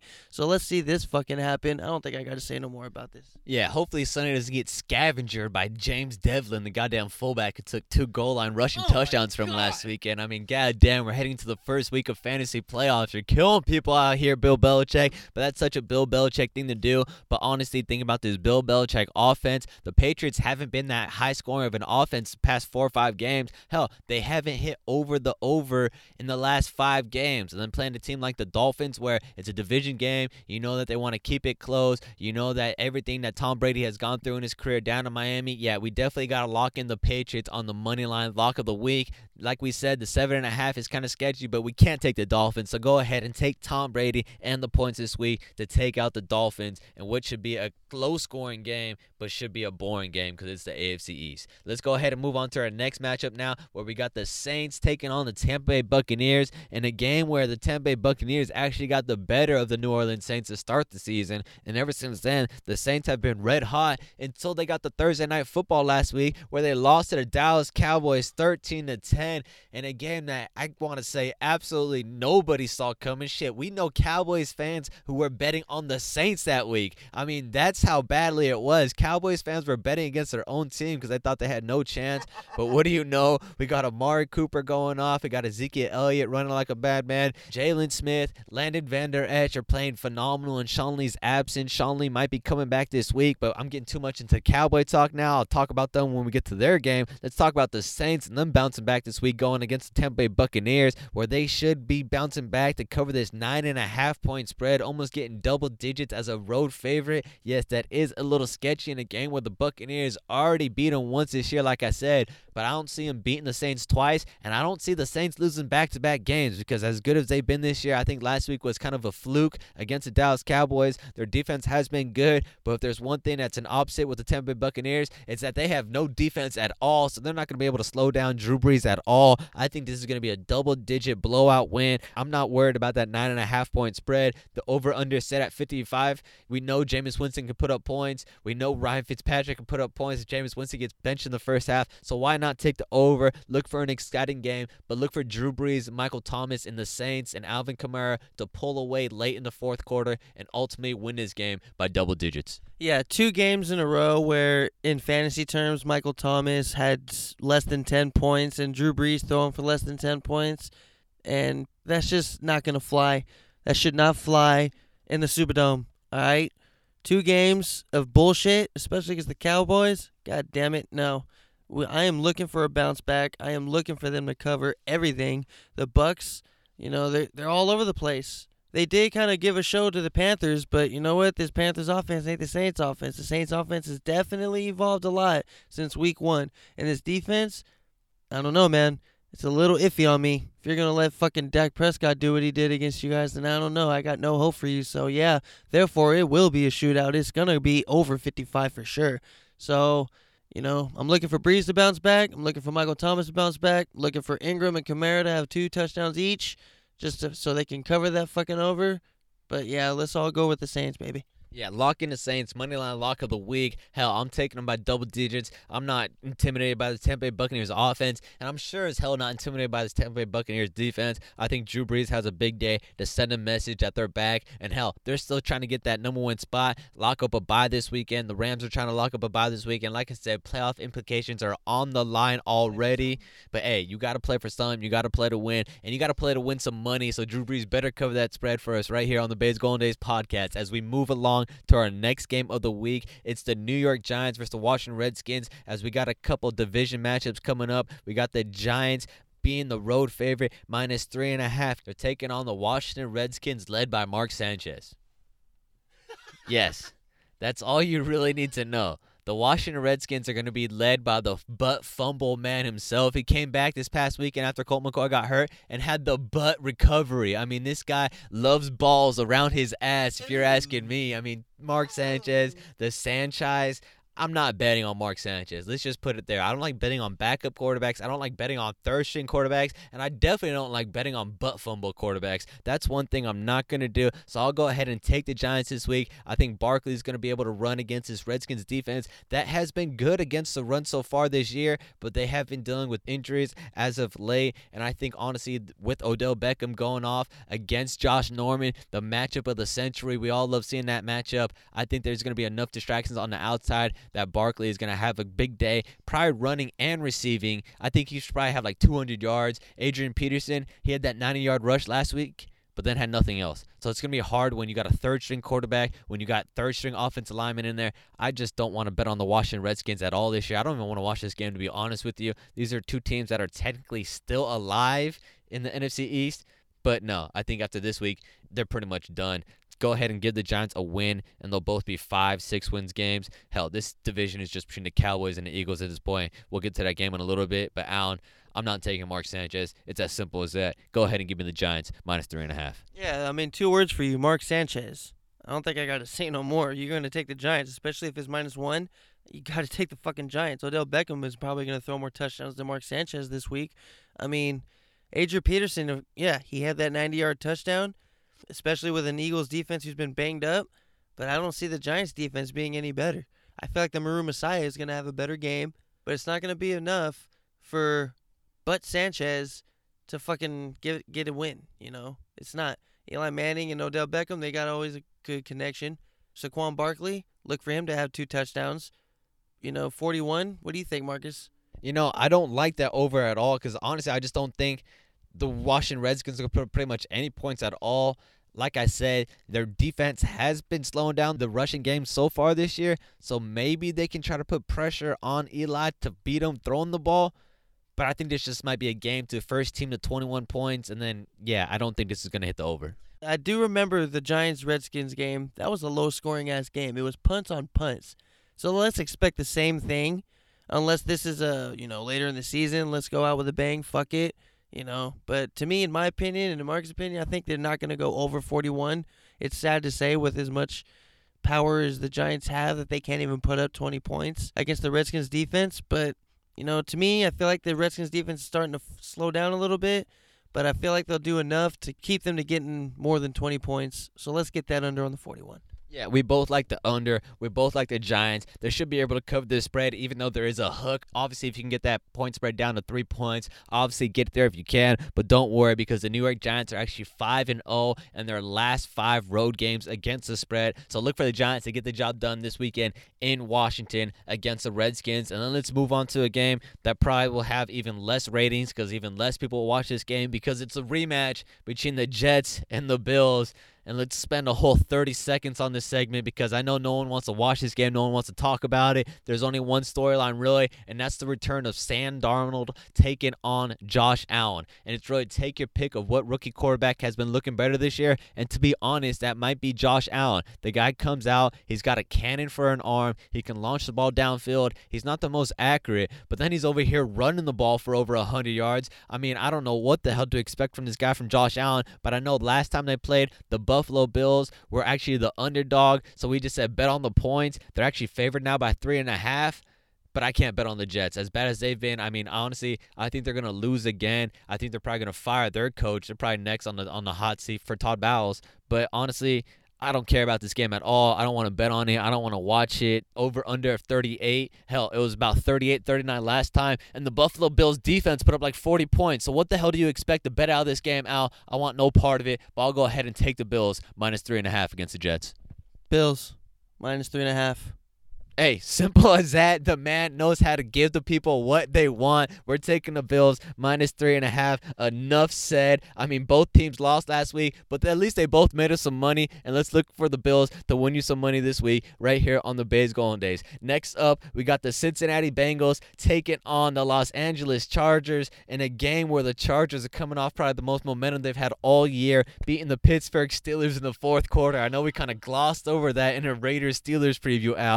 So let's see this fucking happen. I don't think I got to say no more about this. Yeah, hopefully Sonny doesn't get scavengered by James Devlin, the goddamn fullback who took 2 goal line rushing touchdowns from last weekend. I mean, goddamn, we're heading to the first week of fantasy playoffs. You're killing people out here, Bill Belichick, but that's such a Bill Belichick thing to do. But honestly, think about this Bill Belichick offense. The Patriots haven't been that high scoring of an offense the past 4 or 5 games. Hell, they haven't hit over the over in the last 5 games. And then playing a team like the Dolphins where it's a division game, you know that they want to keep it close. You know that everything that Tom Brady has gone through in his career down in Miami, yeah, we definitely got to lock in the Patriots on the money line lock of the week. Like we said, the 7.5 is kind of sketchy, but we can't take the Dolphins. So go ahead and take Tom Brady and the points this week to take out the Dolphins in what should be a low-scoring game, but should be a boring game because it's the AFC East. Let's go ahead and move on to our next matchup now, where we got the Saints taking on the Tampa Bay Buccaneers in a game where the Tampa Bay Buccaneers actually got the better of the New Orleans Saints to start the season, and ever since then, the Saints have been red hot until they got the Thursday Night Football last week, where they lost to the Dallas Cowboys 13-10 in a game that I want to say absolutely nobody saw coming. Shit, we know Cowboys fans who were betting on the Saints that week. I mean, that's how badly it was. Cowboys fans were betting against their own team because they thought they had no chance. But what do you know? We got Amari Cooper going off. We got Ezekiel Elliott running like a bad man. Jalen Smith, Landon Van Der Esch are playing phenomenal in Sean Lee's absence. Sean Lee might be coming back this week, but I'm getting too much into Cowboy talk now. I'll talk about them when we get to their game. Let's talk about the Saints and them bouncing back this week going against the Tampa Bay Buccaneers, where they should be bouncing back to cover this 9.5 point spread, almost getting double digits as a road favorite. Yes, that is a little sketchy in a game where the Buccaneers already beat them once this year, like I said, but I don't see them beating the Saints twice, and I don't see the Saints losing back-to-back games because as good as they've been this year, I think last week was kind of a fluke against the Dallas Cowboys. Their defense has been good, but if there's one thing that's an opposite with the Tampa Bay Buccaneers, it's that they have no defense at all, so they're not going to be able to slow down Drew Brees at all. I think this is going to be a double-digit blowout win. I'm not worried about that 9.5 point spread. The over-under set at 55. We know Jameis Winston can put up points. We know Ryan Fitzpatrick can put up points if Jameis Winston gets benched in the first half, so why not take the over? Look for an exciting game, but look for Drew Brees, Michael Thomas, and the Saints, and Alvin Kamara to pull away late in the fourth quarter and ultimately win this game by double digits. Yeah, 2 games in a row where, in fantasy terms, Michael Thomas had less than 10 points and Drew Brees throwing for less than 10 points, and that's just not going to fly. That should not fly in the Superdome, all right? 2 games of bullshit, especially against the Cowboys. God damn it, no. I am looking for a bounce back. I am looking for them to cover everything. The Bucs, you know, they're all over the place. They did kind of give a show to the Panthers, but you know what? This Panthers offense ain't the Saints offense. The Saints offense has definitely evolved a lot since week 1. And this defense, I don't know, man. It's a little iffy on me. If you're going to let fucking Dak Prescott do what he did against you guys, then I don't know. I got no hope for you. So, yeah, therefore, it will be a shootout. It's going to be over 55 for sure. So, you know, I'm looking for Brees to bounce back. I'm looking for Michael Thomas to bounce back. I'm looking for Ingram and Kamara to have 2 touchdowns each so they can cover that fucking over. But, yeah, let's all go with the Saints, baby. Yeah, lock in the Saints, moneyline lock of the week. Hell, I'm taking them by double digits. I'm not intimidated by the Tampa Bay Buccaneers offense, and I'm sure as hell not intimidated by the Tampa Bay Buccaneers defense. I think Drew Brees has a big day to send a message that they're back, and hell, they're still trying to get that number 1 spot, lock up a bye this weekend. The Rams are trying to lock up a bye this weekend. Like I said, playoff implications are on the line already, but hey, you got to play for something. You got to play to win, and you got to play to win some money, so Drew Brees better cover that spread for us right here on the Bays Golden Days podcast as we move along to our next game of the week. It's the New York Giants versus the Washington Redskins, as we got a couple division matchups coming up. We got the Giants being the road favorite, minus 3.5. They're taking on the Washington Redskins led by Mark Sanchez. Yes, that's all you really need to know. The Washington Redskins are going to be led by the butt fumble man himself. He came back this past weekend after Colt McCoy got hurt and had the butt recovery. I mean, this guy loves balls around his ass, if you're asking me. I mean, Mark Sanchez, the Sanchez. I'm not betting on Mark Sanchez. Let's just put it there. I don't like betting on backup quarterbacks. I don't like betting on third-string quarterbacks. And I definitely don't like betting on butt fumble quarterbacks. That's one thing I'm not going to do. So I'll go ahead and take the Giants this week. I think Barkley's going to be able to run against this Redskins defense that has been good against the run so far this year, but they have been dealing with injuries as of late. And I think, honestly, with Odell Beckham going off against Josh Norman, the matchup of the century, we all love seeing that matchup. I think there's going to be enough distractions on the outside that Barkley is going to have a big day, probably running and receiving. I think he should probably have like 200 yards. Adrian Peterson, he had that 90-yard rush last week, but then had nothing else. So it's going to be hard when you got a third-string quarterback, when you got third-string offensive linemen in there. I just don't want to bet on the Washington Redskins at all this year. I don't even want to watch this game, to be honest with you. These are two teams that are technically still alive in the NFC East, but no, I think after this week, they're pretty much done. Go ahead and give the Giants a win, and they'll both be 5-6 wins games. Hell, this division is just between the Cowboys and the Eagles at this point. We'll get to that game in a little bit, but Alan, I'm not taking Mark Sanchez. It's as simple as that. Go ahead and give me the Giants -3.5. Yeah, I mean, 2 words for you, Mark Sanchez. I don't think I got to say no more. You're going to take the Giants, especially if it's -1. You got to take the fucking Giants. Odell Beckham is probably going to throw more touchdowns than Mark Sanchez this week. I mean, Adrian Peterson, yeah, he had that 90-yard touchdown, especially with an Eagles defense who's been banged up, but I don't see the Giants defense being any better. I feel like the Maroon Messiah is going to have a better game, but it's not going to be enough for Butt Sanchez to fucking get a win, you know? It's not. Eli Manning and Odell Beckham, they got always a good connection. Saquon Barkley, look for him to have 2 touchdowns. 41. What do you think, Marcus? I don't like that over at all because, honestly, I just don't think the Washington Redskins are going to put pretty much any points at all. Like I said, their defense has been slowing down the rushing game so far this year, so maybe they can try to put pressure on Eli to beat him throwing the ball. But I think this just might be a game to first team to 21 points, and then, yeah, I don't think this is going to hit the over. I do remember the Giants-Redskins game. That was a low-scoring-ass game. It was punts on punts. So let's expect the same thing, unless this is later in the season. Let's go out with a bang. Fuck it. But to me, in my opinion, and in Mark's opinion, I think they're not going to go over 41. It's sad to say with as much power as the Giants have that they can't even put up 20 points against the Redskins defense. But, to me, I feel like the Redskins defense is starting to slow down a little bit. But I feel like they'll do enough to keep them to getting more than 20 points. So let's get that under on the 41. Yeah, we both like the under. We both like the Giants. They should be able to cover this spread, even though there is a hook. Obviously, if you can get that point spread down to 3 points, obviously get there if you can. But don't worry, because the New York Giants are actually 5-0 in their last 5 road games against the spread. So look for the Giants to get the job done this weekend in Washington against the Redskins. And then let's move on to a game that probably will have even less ratings because even less people will watch this game because it's a rematch between the Jets and the Bills. And let's spend a whole 30 seconds on this segment because I know no one wants to watch this game. No one wants to talk about it. There's only one storyline, really, and that's the return of Sam Darnold taking on Josh Allen. And it's really take your pick of what rookie quarterback has been looking better this year. And to be honest, that might be Josh Allen. The guy comes out. He's got a cannon for an arm. He can launch the ball downfield. He's not the most accurate, but then he's over here running the ball for over 100 yards. I mean, I don't know what the hell to expect from this guy from Josh Allen, but I know last time they played, the Buffalo Bills were actually the underdog, so we just said bet on the points. They're actually favored now by 3.5, but I can't bet on the Jets. As bad as they've been, I mean, honestly, I think they're going to lose again. I think they're probably going to fire their coach. They're probably next on the hot seat for Todd Bowles, but honestly, I don't care about this game at all. I don't want to bet on it. I don't want to watch it. Over under 38. Hell, it was about 38-39 last time, and the Buffalo Bills defense put up like 40 points. So what the hell do you expect to bet out of this game, Al? I want no part of it, but I'll go ahead and take the Bills -3.5 against the Jets. Bills -3.5. Hey, simple as that. The man knows how to give the people what they want. We're taking the Bills -3.5. Enough said. I mean, both teams lost last week, but at least they both made us some money. And let's look for the Bills to win you some money this week right here on the Bays Golden Days. Next up, we got the Cincinnati Bengals taking on the Los Angeles Chargers in a game where the Chargers are coming off probably the most momentum they've had all year, beating the Pittsburgh Steelers in the fourth quarter. I know we kind of glossed over that in a Raiders-Steelers preview, Al, but I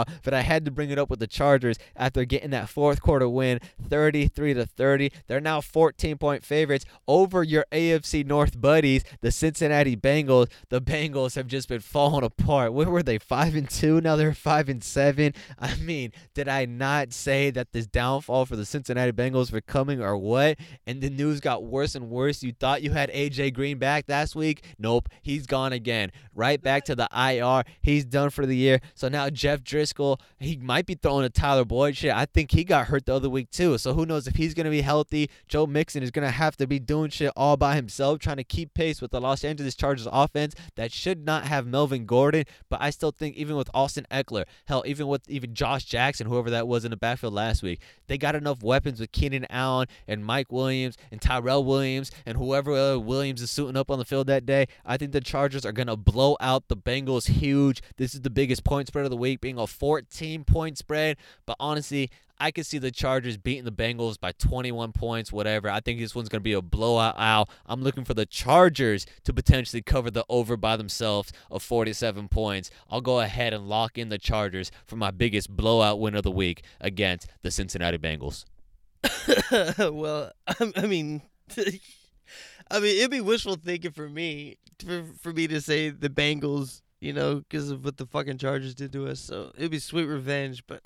had to bring it up with the Chargers after getting that fourth quarter win, 33-30. They're now 14-point favorites over your AFC North buddies, the Cincinnati Bengals. The Bengals have just been falling apart. Where were they? 5-2. Now they're 5-7. I mean, did I not say that this downfall for the Cincinnati Bengals were coming or what? And the news got worse and worse. You thought you had AJ Green back last week? Nope, he's gone again. Right back to the IR. He's done for the year. So now Jeff Driscoll, he might be throwing a Tyler Boyd. Shit, I think he got hurt the other week too. So who knows if he's going to be healthy. Joe Mixon is going to have to be doing shit all by himself, trying to keep pace with the Los Angeles Chargers offense that should not have Melvin Gordon. But I still think even with Austin Eckler, hell, even with Josh Jackson, whoever that was in the backfield last week, they got enough weapons with Keenan Allen and Mike Williams and Tyrell Williams and whoever Williams is suiting up on the field that day. I think the Chargers are going to blow out the Bengals huge. This is the biggest point spread of the week, being a 14-point spread. But honestly, I could see the Chargers beating the Bengals by 21 points, whatever. I think this one's going to be a blowout out. I'm looking for the Chargers to potentially cover the over by themselves of 47 points. I'll go ahead and lock in the Chargers for my biggest blowout win of the week against the Cincinnati Bengals. Well, I mean, it'd be wishful thinking for me to say the Bengals, you know, because of what the fucking Chargers did to us. So it'd be sweet revenge, but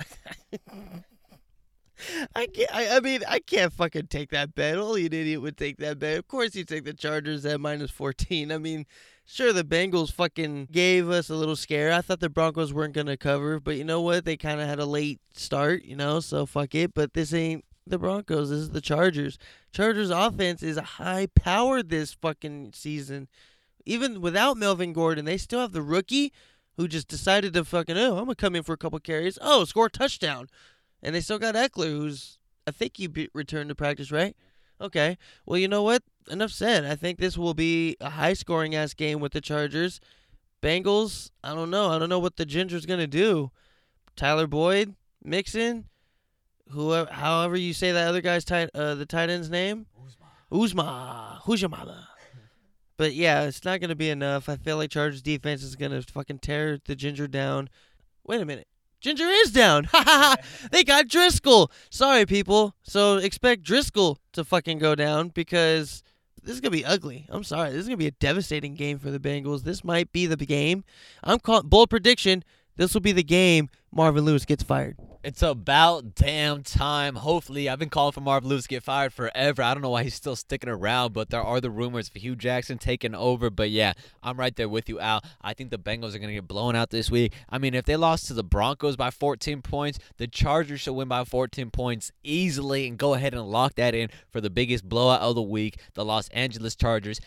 I can't fucking take that bet. Only an idiot would take that bet. Of course you take the Chargers at -14. I mean, sure, the Bengals fucking gave us a little scare. I thought the Broncos weren't going to cover, but you know what? They kind of had a late start, you know, so fuck it. But this ain't the Broncos. This is the Chargers. Chargers offense is a high power this fucking season. Even without Melvin Gordon, they still have the rookie who just decided to fucking, I'm going to come in for a couple carries. Oh, score a touchdown. And they still got Eckler, who's, I think he returned to practice, right? Okay. Well, you know what? Enough said. I think this will be a high-scoring-ass game with the Chargers. Bengals, I don't know. I don't know what the Ginger's going to do. Tyler Boyd, Mixon, whoever, however you say that other guy's the tight end's name. Uzma. Who's your mama? But, yeah, it's not going to be enough. I feel like Chargers defense is going to fucking tear the Ginger down. Wait a minute. Ginger is down. Ha ha ha. They got Driscoll. Sorry, people. So expect Driscoll to fucking go down because this is going to be ugly. I'm sorry. This is going to be a devastating game for the Bengals. This might be the game. I'm calling bold prediction. This will be the game Marvin Lewis gets fired. It's about damn time. Hopefully, I've been calling for Marvin Lewis to get fired forever. I don't know why he's still sticking around, but there are the rumors of Hugh Jackson taking over. But yeah, I'm right there with you, Al. I think the Bengals are going to get blown out this week. I mean, if they lost to the Broncos by 14 points, the Chargers should win by 14 points easily and go ahead and lock that in for the biggest blowout of the week, the Los Angeles Chargers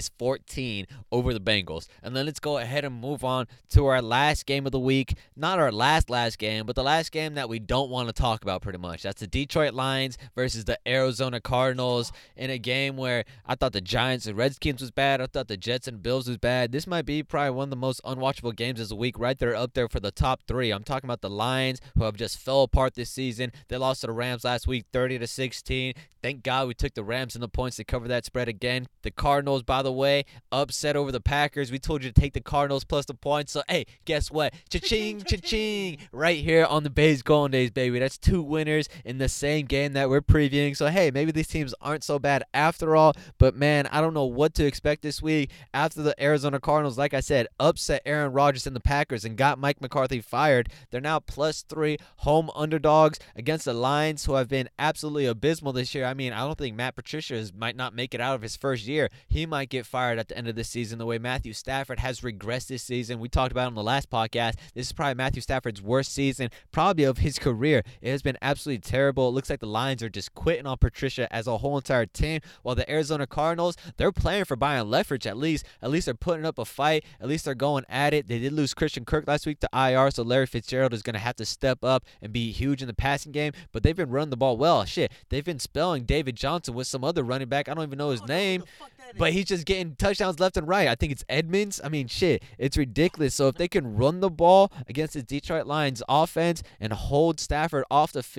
-14 over the Bengals. And then let's go ahead and move on to our last game of the week. Not our last game, but the last game that we don't want to talk about pretty much. That's the Detroit Lions versus the Arizona Cardinals in a game where I thought the Giants and Redskins was bad. I thought the Jets and Bills was bad. This might be probably one of the most unwatchable games of the week, right there up there for the top three. I'm talking about the Lions, who have just fell apart this season. They lost to the Rams last week 30-16. Thank God we took the Rams in the points to cover that spread again. The Cardinals, by the way, upset over the Packers. We told you to take the Cardinals plus the points. So, hey, guess what? Cha-ching, cha-ching. Right here on the Bays Golden Days, baby. That's two winners in the same game that we're previewing. So, hey, maybe these teams aren't so bad after all. But, man, I don't know what to expect this week after the Arizona Cardinals, like I said, upset Aaron Rodgers and the Packers and got Mike McCarthy fired. They're now +3 home underdogs against the Lions, who have been absolutely abysmal this year. I mean, I don't think Matt Patricia might not make it out of his first year. He might get fired at the end of this season the way Matthew Stafford has regressed this season. We talked about it on the last podcast. This is probably Matthew Stafford's worst season, probably of his career. It has been absolutely terrible. It looks like the Lions are just quitting on Patricia as a whole entire team, while the Arizona Cardinals, they're playing for Byron Leftwich at least. At least they're putting up a fight. At least they're going at it. They did lose Christian Kirk last week to IR, so Larry Fitzgerald is going to have to step up and be huge in the passing game, but they've been running the ball well. Shit, they've been spelling David Johnson with some other running back. I don't even know his name, but he's just getting touchdowns left and right. I think it's Edmonds. I mean, shit, it's ridiculous. So if they can run the ball against the Detroit Lions offense and hold Stafford off the field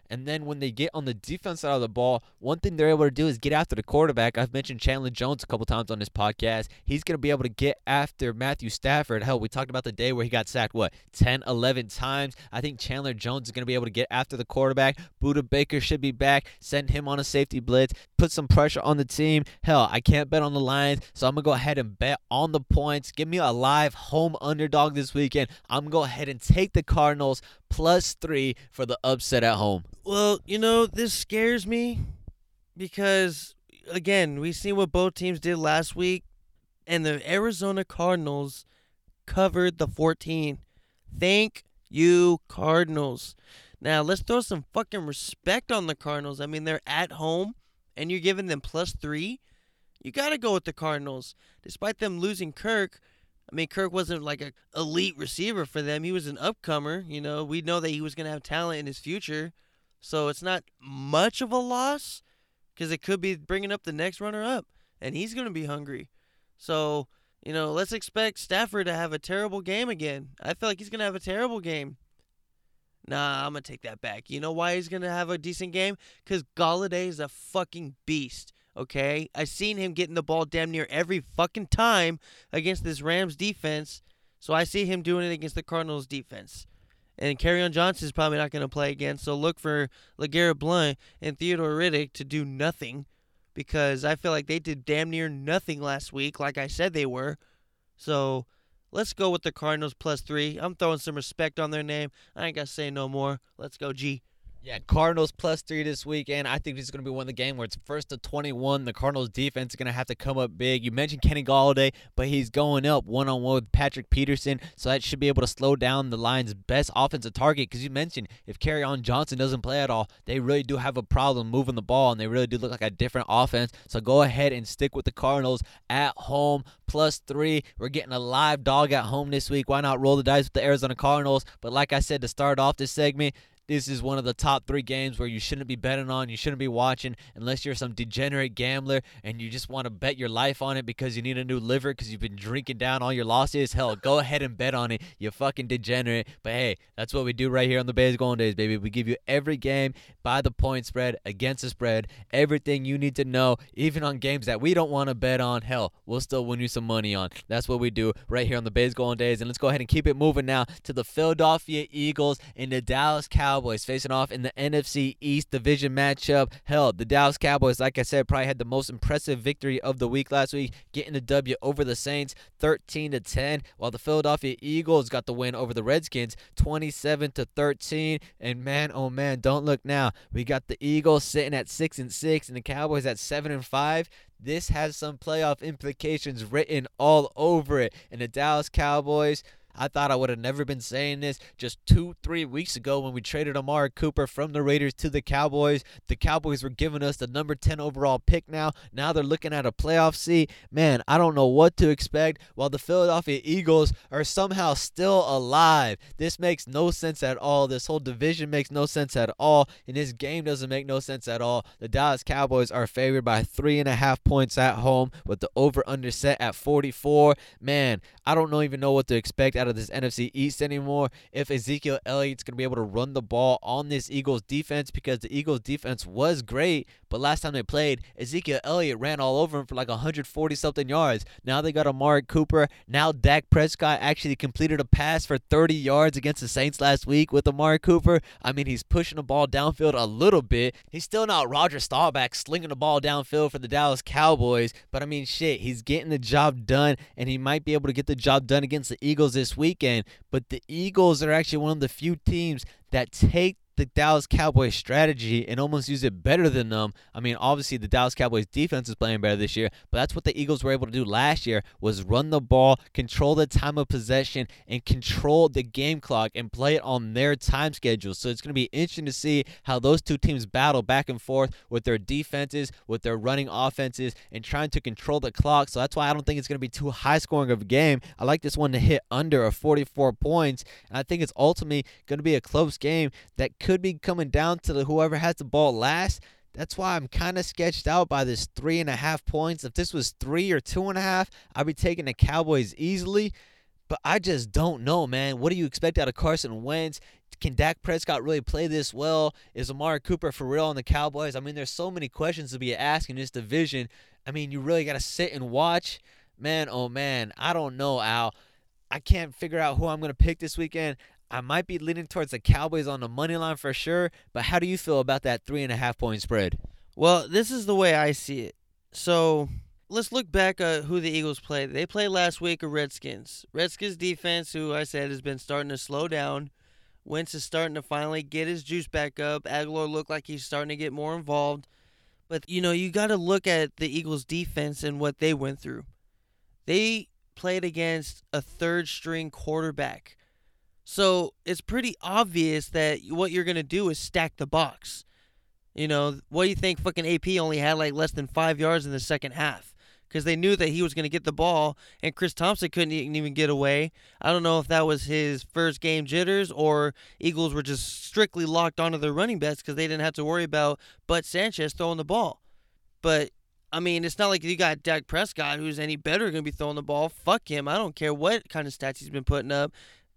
And then when they get on the defense side of the ball, one thing they're able to do is get after the quarterback. I've mentioned Chandler Jones a couple times on this podcast. He's going to be able to get after Matthew Stafford. Hell, we talked about the day where he got sacked, 10, 11 times. I think Chandler Jones is going to be able to get after the quarterback. Budda Baker should be back. Send him on a safety blitz. Put some pressure on the team. Hell, I can't bet on the Lions, so I'm going to go ahead and bet on the points. Give me a live home underdog this weekend. I'm going to go ahead and take the Cardinals +3 for the upset at home. Well, this scares me because, again, we seen what both teams did last week, and the Arizona Cardinals covered the 14. Thank you, Cardinals. Now, let's throw some fucking respect on the Cardinals. I mean, they're at home, and you're giving them +3. You got to go with the Cardinals. Despite them losing Kirk, I mean, Kirk wasn't like an elite receiver for them. He was an upcomer. We know that he was going to have talent in his future. So it's not much of a loss because it could be bringing up the next runner-up, and he's going to be hungry. So, let's expect Stafford to have a terrible game again. I feel like he's going to have a terrible game. Nah, I'm going to take that back. You know why he's going to have a decent game? Because Golladay is a fucking beast, okay? I've seen him getting the ball damn near every fucking time against this Rams defense, so I see him doing it against the Cardinals defense. And Kerryon Johnson's probably not going to play again, so look for LeGarrette Blount and Theodore Riddick to do nothing because I feel like they did damn near nothing last week, like I said they were. So let's go with the Cardinals +3. I'm throwing some respect on their name. I ain't got to say no more. Let's go, G. Yeah, Cardinals +3 this weekend. I think this is going to be one of the games where it's 1st to 21. The Cardinals defense is going to have to come up big. You mentioned Kenny Golladay, but he's going up one-on-one with Patrick Peterson, so that should be able to slow down the Lions' best offensive target because you mentioned if Kerryon Johnson doesn't play at all, they really do have a problem moving the ball, and they really do look like a different offense. So go ahead and stick with the Cardinals at home +3. We're getting a live dog at home this week. Why not roll the dice with the Arizona Cardinals? But like I said to start off this segment, this is one of the top 3 games where you shouldn't be betting on, you shouldn't be watching unless you're some degenerate gambler and you just want to bet your life on it because you need a new liver because you've been drinking down all your losses. Hell, go ahead and bet on it, you fucking degenerate. But hey, that's what we do right here on the Bays Golden Days, baby. We give you every game by the point spread, against the spread, everything you need to know, even on games that we don't want to bet on. Hell, we'll still win you some money on. That's what we do right here on the Bays Golden Days. And let's go ahead and keep it moving now to the Philadelphia Eagles and the Dallas Cowboys facing off in the NFC East division matchup. Hell, the Dallas Cowboys, like I said, probably had the most impressive victory of the week last week, getting the W over the Saints 13-10, while the Philadelphia Eagles got the win over the Redskins 27-13. And man, oh man, don't look now. We got the Eagles sitting at 6-6 and the Cowboys at 7-5. This has some playoff implications written all over it. And the Dallas Cowboys, I thought I would have never been saying this just 2-3 weeks ago when we traded Amari Cooper from the Raiders to the Cowboys. The Cowboys were giving us the number 10 overall pick now. Now they're looking at a playoff seat. Man, I don't know what to expect while the Philadelphia Eagles are somehow still alive. This makes no sense at all. This whole division makes no sense at all. And this game doesn't make no sense at all. The Dallas Cowboys are favored by 3.5 points at home with the over-under set at 44. Man, I don't even know what to expect out of this NFC East anymore. If Ezekiel Elliott's going to be able to run the ball on this Eagles defense, because the Eagles defense was great, but last time they played, Ezekiel Elliott ran all over him for like 140-something yards. Now they got Amari Cooper. Now Dak Prescott actually completed a pass for 30 yards against the Saints last week with Amari Cooper. I mean, he's pushing the ball downfield a little bit. He's still not Roger Staubach slinging the ball downfield for the Dallas Cowboys, but I mean, shit, he's getting the job done, and he might be able to get the job done against the Eagles this weekend. But the Eagles are actually one of the few teams that take the Dallas Cowboys strategy and almost use it better than them. I mean, obviously the Dallas Cowboys defense is playing better this year, but that's what the Eagles were able to do last year, was run the ball, control the time of possession, and control the game clock and play it on their time schedule. So it's going to be interesting to see how those two teams battle back and forth with their defenses, with their running offenses, and trying to control the clock. So that's why I don't think it's going to be too high scoring of a game. I like this one to hit under a 44 points, and I think it's ultimately going to be a close game that could be coming down to whoever has the ball last. That's why I'm kind of sketched out by this 3.5 points. If this was 3 or 2.5, I'd be taking the Cowboys easily. But I just don't know, man. What do you expect out of Carson Wentz? Can Dak Prescott really play this well? Is Amari Cooper for real on the Cowboys? I mean, there's so many questions to be asked in this division. I mean, you really got to sit and watch. Man, oh man, I don't know, Al. I can't figure out who I'm going to pick this weekend. I might be leaning towards the Cowboys on the money line for sure, but how do you feel about that 3.5-point spread? Well, this is the way I see it. So let's look back at who the Eagles played. They played last week a Redskins. Redskins defense, who I said has been starting to slow down. Wentz is starting to finally get his juice back up. Aguilar looked like he's starting to get more involved. But, you got to look at the Eagles defense and what they went through. They played against a third-string quarterback. So it's pretty obvious that what you're going to do is stack the box. What do you think fucking AP only had like less than 5 yards in the second half? Because they knew that he was going to get the ball, and Chris Thompson couldn't even get away. I don't know if that was his first game jitters or Eagles were just strictly locked onto their running backs because they didn't have to worry about Bud Sanchez throwing the ball. But, I mean, it's not like you got Dak Prescott, who's any better going to be throwing the ball. Fuck him. I don't care what kind of stats he's been putting up.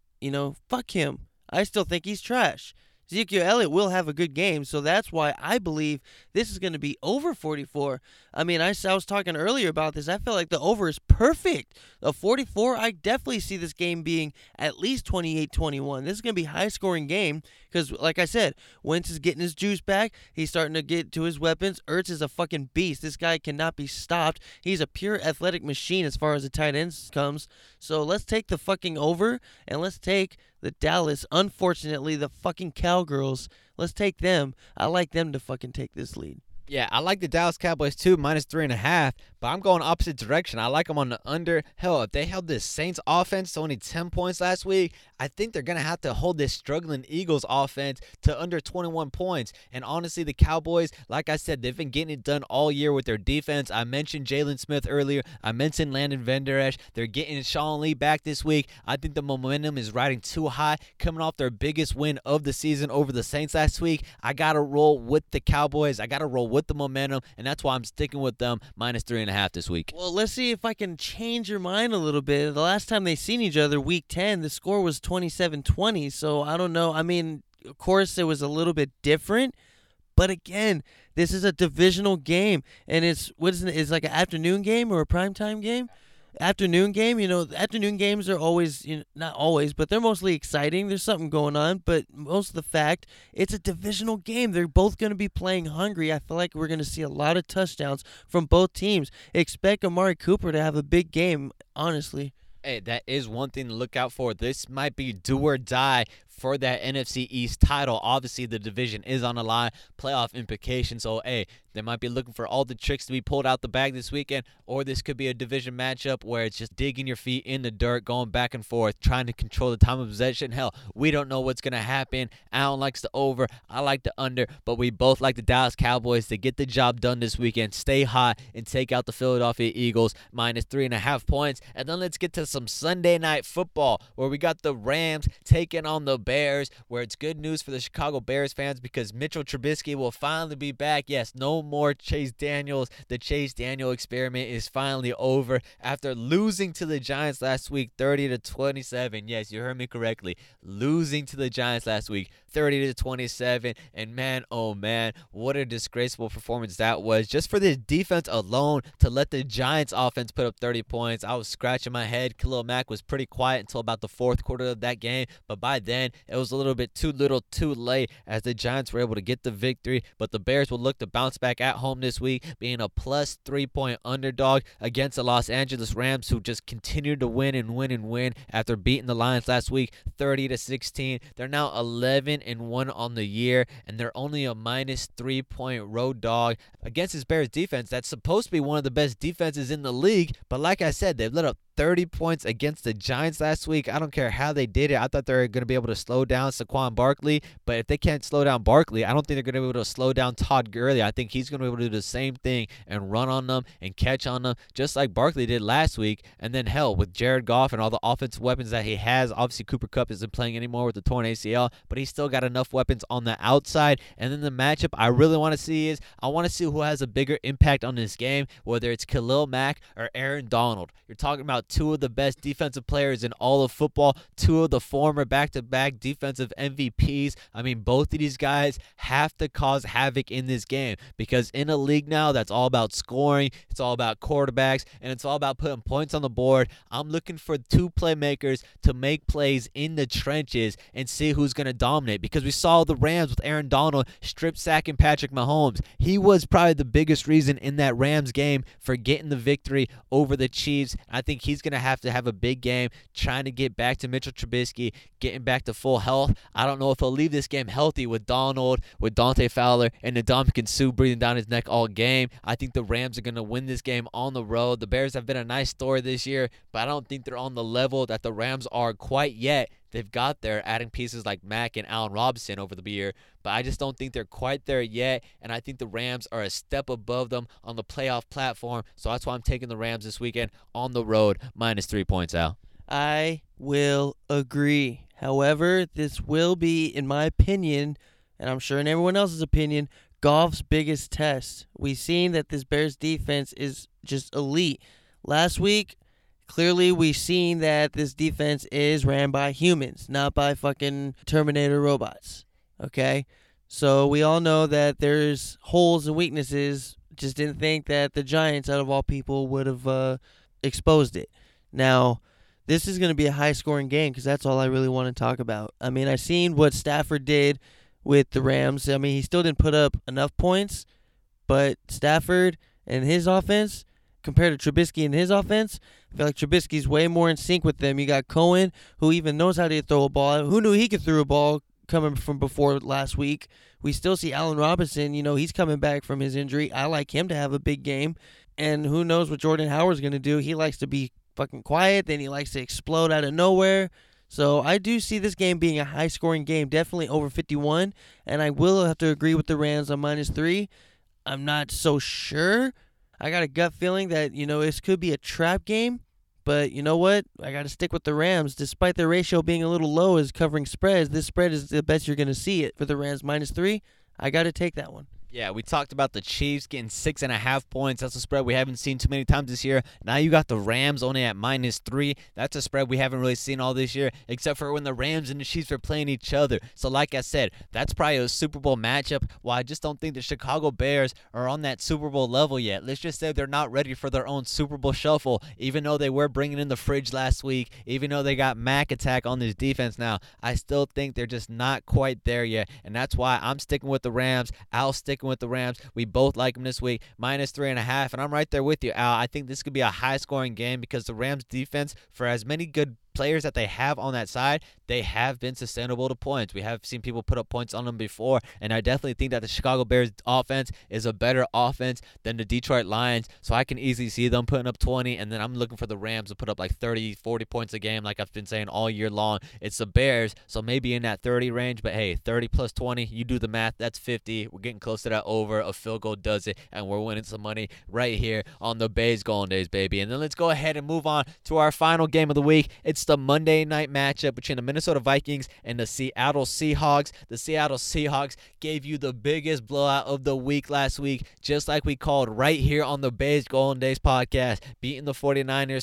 Fuck him. I still think he's trash. Ezekiel Elliott will have a good game, so that's why I believe this is going to be over 44. I mean, I was talking earlier about this. I feel like the over is perfect. A 44, I definitely see this game being at least 28-21. This is going to be a high-scoring game because, like I said, Wentz is getting his juice back. He's starting to get to his weapons. Ertz is a fucking beast. This guy cannot be stopped. He's a pure athletic machine as far as the tight ends comes. So let's take the fucking over, and let's take the Dallas, unfortunately, the fucking Cowgirls. Let's take them. I like them to fucking take this lead. Yeah, I like the Dallas Cowboys too, -3.5, but I'm going opposite direction. I like them on the under. Hell, if they held this Saints offense to only 10 points last week, I think they're going to have to hold this struggling Eagles offense to under 21 points. And honestly, the Cowboys, like I said, they've been getting it done all year with their defense. I mentioned Jalen Smith earlier. I mentioned Landon Van Der Esch. They're getting Sean Lee back this week. I think the momentum is riding too high, coming off their biggest win of the season over the Saints last week. I got to roll with the Cowboys. I got to roll with the momentum, and that's why I'm sticking with them -3.5 this week. Well, let's see if I can change your mind a little bit. The last time they seen each other, week 10, the score was 27-20, so I don't know. I mean, of course, it was a little bit different, but again, this is a divisional game, and it's like an afternoon game or a primetime game? Afternoon game, afternoon games are always, not always, but they're mostly exciting. There's something going on, but most of the fact, it's a divisional game. They're both going to be playing hungry. I feel like we're going to see a lot of touchdowns from both teams. Expect Amari Cooper to have a big game, honestly. Hey, that is one thing to look out for. This might be do or die for that NFC East title. Obviously, the division is on the line, playoff implications. So, hey, they might be looking for all the tricks to be pulled out the bag this weekend, or this could be a division matchup where it's just digging your feet in the dirt, going back and forth, trying to control the time of possession. Hell, we don't know what's going to happen. Allen likes the over. I like the under, but we both like the Dallas Cowboys to get the job done this weekend, stay hot, and take out the Philadelphia Eagles -3.5 points. And then let's get to some Sunday night football where we got the Rams taking on the Bears, where it's good news for the Chicago Bears fans because Mitchell Trubisky will finally be back. Yes, no more Chase Daniels. The Chase Daniel experiment is finally over after losing to the Giants last week 30-27. Yes, you heard me correctly. Losing to the Giants last week 30-27. And man, oh man, what a disgraceful performance that was. Just for the defense alone to let the Giants offense put up 30 points, I was scratching my head. Khalil Mack was pretty quiet until about the fourth quarter of that game, but by then it was a little bit too little too late as the Giants were able to get the victory. But the Bears will look to bounce back at home this week, being a +3-point underdog against the Los Angeles Rams, who just continued to win and win and win after beating the Lions last week 30-16. They're now 11-1 on the year, and they're only a -3-point road dog against this Bears defense that's supposed to be one of the best defenses in the league. But like I said, they've let up 30 points against the Giants last week. I don't care how they did it. I thought they were going to be able to slow down Saquon Barkley, but if they can't slow down Barkley, I don't think they're going to be able to slow down Todd Gurley. I think he's going to be able to do the same thing and run on them and catch on them, just like Barkley did last week. And then, hell, with Jared Goff and all the offensive weapons that he has, obviously Cooper Kupp isn't playing anymore with the torn ACL, but he's still got enough weapons on the outside. And then the matchup I really want to see is I want to see who has a bigger impact on this game, whether it's Khalil Mack or Aaron Donald. You're talking about about two of the best defensive players in all of football, two of the former back-to-back defensive MVPs. I mean, both of these guys have to cause havoc in this game because in a league now that's all about scoring, it's all about quarterbacks, and it's all about putting points on the board. I'm looking for two playmakers to make plays in the trenches and see who's going to dominate because we saw the Rams with Aaron Donald strip sacking Patrick Mahomes. He was probably the biggest reason in that Rams game for getting the victory over the Chiefs. I think he's going to have a big game trying to get back to Mitchell Trubisky, getting back to full health. I don't know if he'll leave this game healthy with Donald, with Dante Fowler, and Ndamukong Suh breathing down his neck all game. I think the Rams are going to win this game on the road. The Bears have been a nice story this year, but I don't think they're on the level that the Rams are quite yet. They've got there, adding pieces like Mack and Allen Robinson over the year, but I just don't think they're quite there yet, and I think the Rams are a step above them on the playoff platform, so that's why I'm taking the Rams this weekend on the road, -3 points, Al. I will agree. However, this will be, in my opinion, and I'm sure in everyone else's opinion, Goff's biggest test. We've seen that this Bears defense is just elite. Last week, clearly we've seen that this defense is ran by humans, not by fucking Terminator robots. Okay? So we all know that there's holes and weaknesses. Just didn't think that the Giants, out of all people, would have exposed it. Now, this is going to be a high-scoring game because that's all I really want to talk about. I mean, I've seen what Stafford did with the Rams. I mean, he still didn't put up enough points, but Stafford and his offense, compared to Trubisky and his offense, I feel like Trubisky's way more in sync with them. You got Cohen, who even knows how to throw a ball. Who knew he could throw a ball coming from before last week? We still see Allen Robinson. You know, he's coming back from his injury. I like him to have a big game. And who knows what Jordan Howard's going to do. He likes to be fucking quiet, then he likes to explode out of nowhere. So I do see this game being a high-scoring game, definitely over 51, and I will have to agree with the Rams on -3. I'm not so sure. I got a gut feeling that, this could be a trap game, but you know what? I got to stick with the Rams. Despite their ratio being a little low as covering spreads, this spread is the best you're going to see it for the Rams -3. I got to take that one. Yeah, we talked about the Chiefs getting 6.5 points. That's a spread we haven't seen too many times this year. Now you got the Rams only at -3. That's a spread we haven't really seen all this year, except for when the Rams and the Chiefs were playing each other. So like I said, that's probably a Super Bowl matchup. While I just don't think the Chicago Bears are on that Super Bowl level yet. Let's just say they're not ready for their own Super Bowl shuffle, even though they were bringing in the fridge last week, even though they got Mac attack on this defense now. I still think they're just not quite there yet, and that's why I'm sticking with the Rams. Al's sticking with the Rams. We both like them this week, -3.5, and I'm right there with you, Al. I think this could be a high-scoring game because the Rams defense, for as many good players that they have on that side, they have been sustainable to points. We have seen people put up points on them before, and I definitely think that the Chicago Bears offense is a better offense than the Detroit Lions, so I can easily see them putting up 20, and then I'm looking for the Rams to put up like 30, 40 points a game like I've been saying all year long. It's the Bears, so maybe in that 30 range, but hey, 30 plus 20, you do the math, that's 50. We're getting close to that over. A field goal does it, and we're winning some money right here on the Bays Golden Days, baby. And then let's go ahead and move on to our final game of the week. It's the Monday night matchup between the Minnesota Vikings and the Seattle Seahawks. The Seattle Seahawks gave you the biggest blowout of the week last week, just like we called right here on the Bays Golden Days podcast, beating the 49ers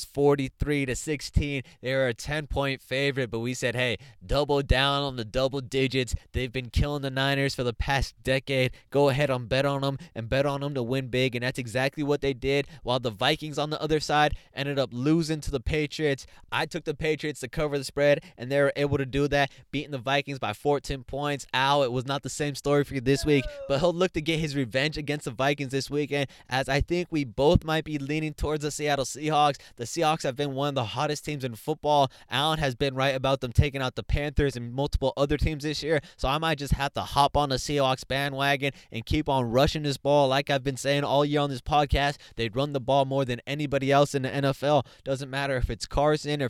43-16. They were a 10-point favorite, but we said, hey, double down on the double digits. They've been killing the Niners for the past decade. Go ahead and bet on them and bet on them to win big, and that's exactly what they did, while the Vikings on the other side ended up losing to the Patriots. I took the Patriots to cover the spread, and they were able to do that, beating the Vikings by 14 points. Al, it was not the same story for you this week, but he'll look to get his revenge against the Vikings this weekend, as I think we both might be leaning towards the Seattle Seahawks. The Seahawks have been one of the hottest teams in football. Allen has been right about them taking out the Panthers and multiple other teams this year, so I might just have to hop on the Seahawks bandwagon and keep on rushing this ball. Like I've been saying all year on this podcast, they'd run the ball more than anybody else in the NFL. Doesn't matter if it's Carson or if he's banged up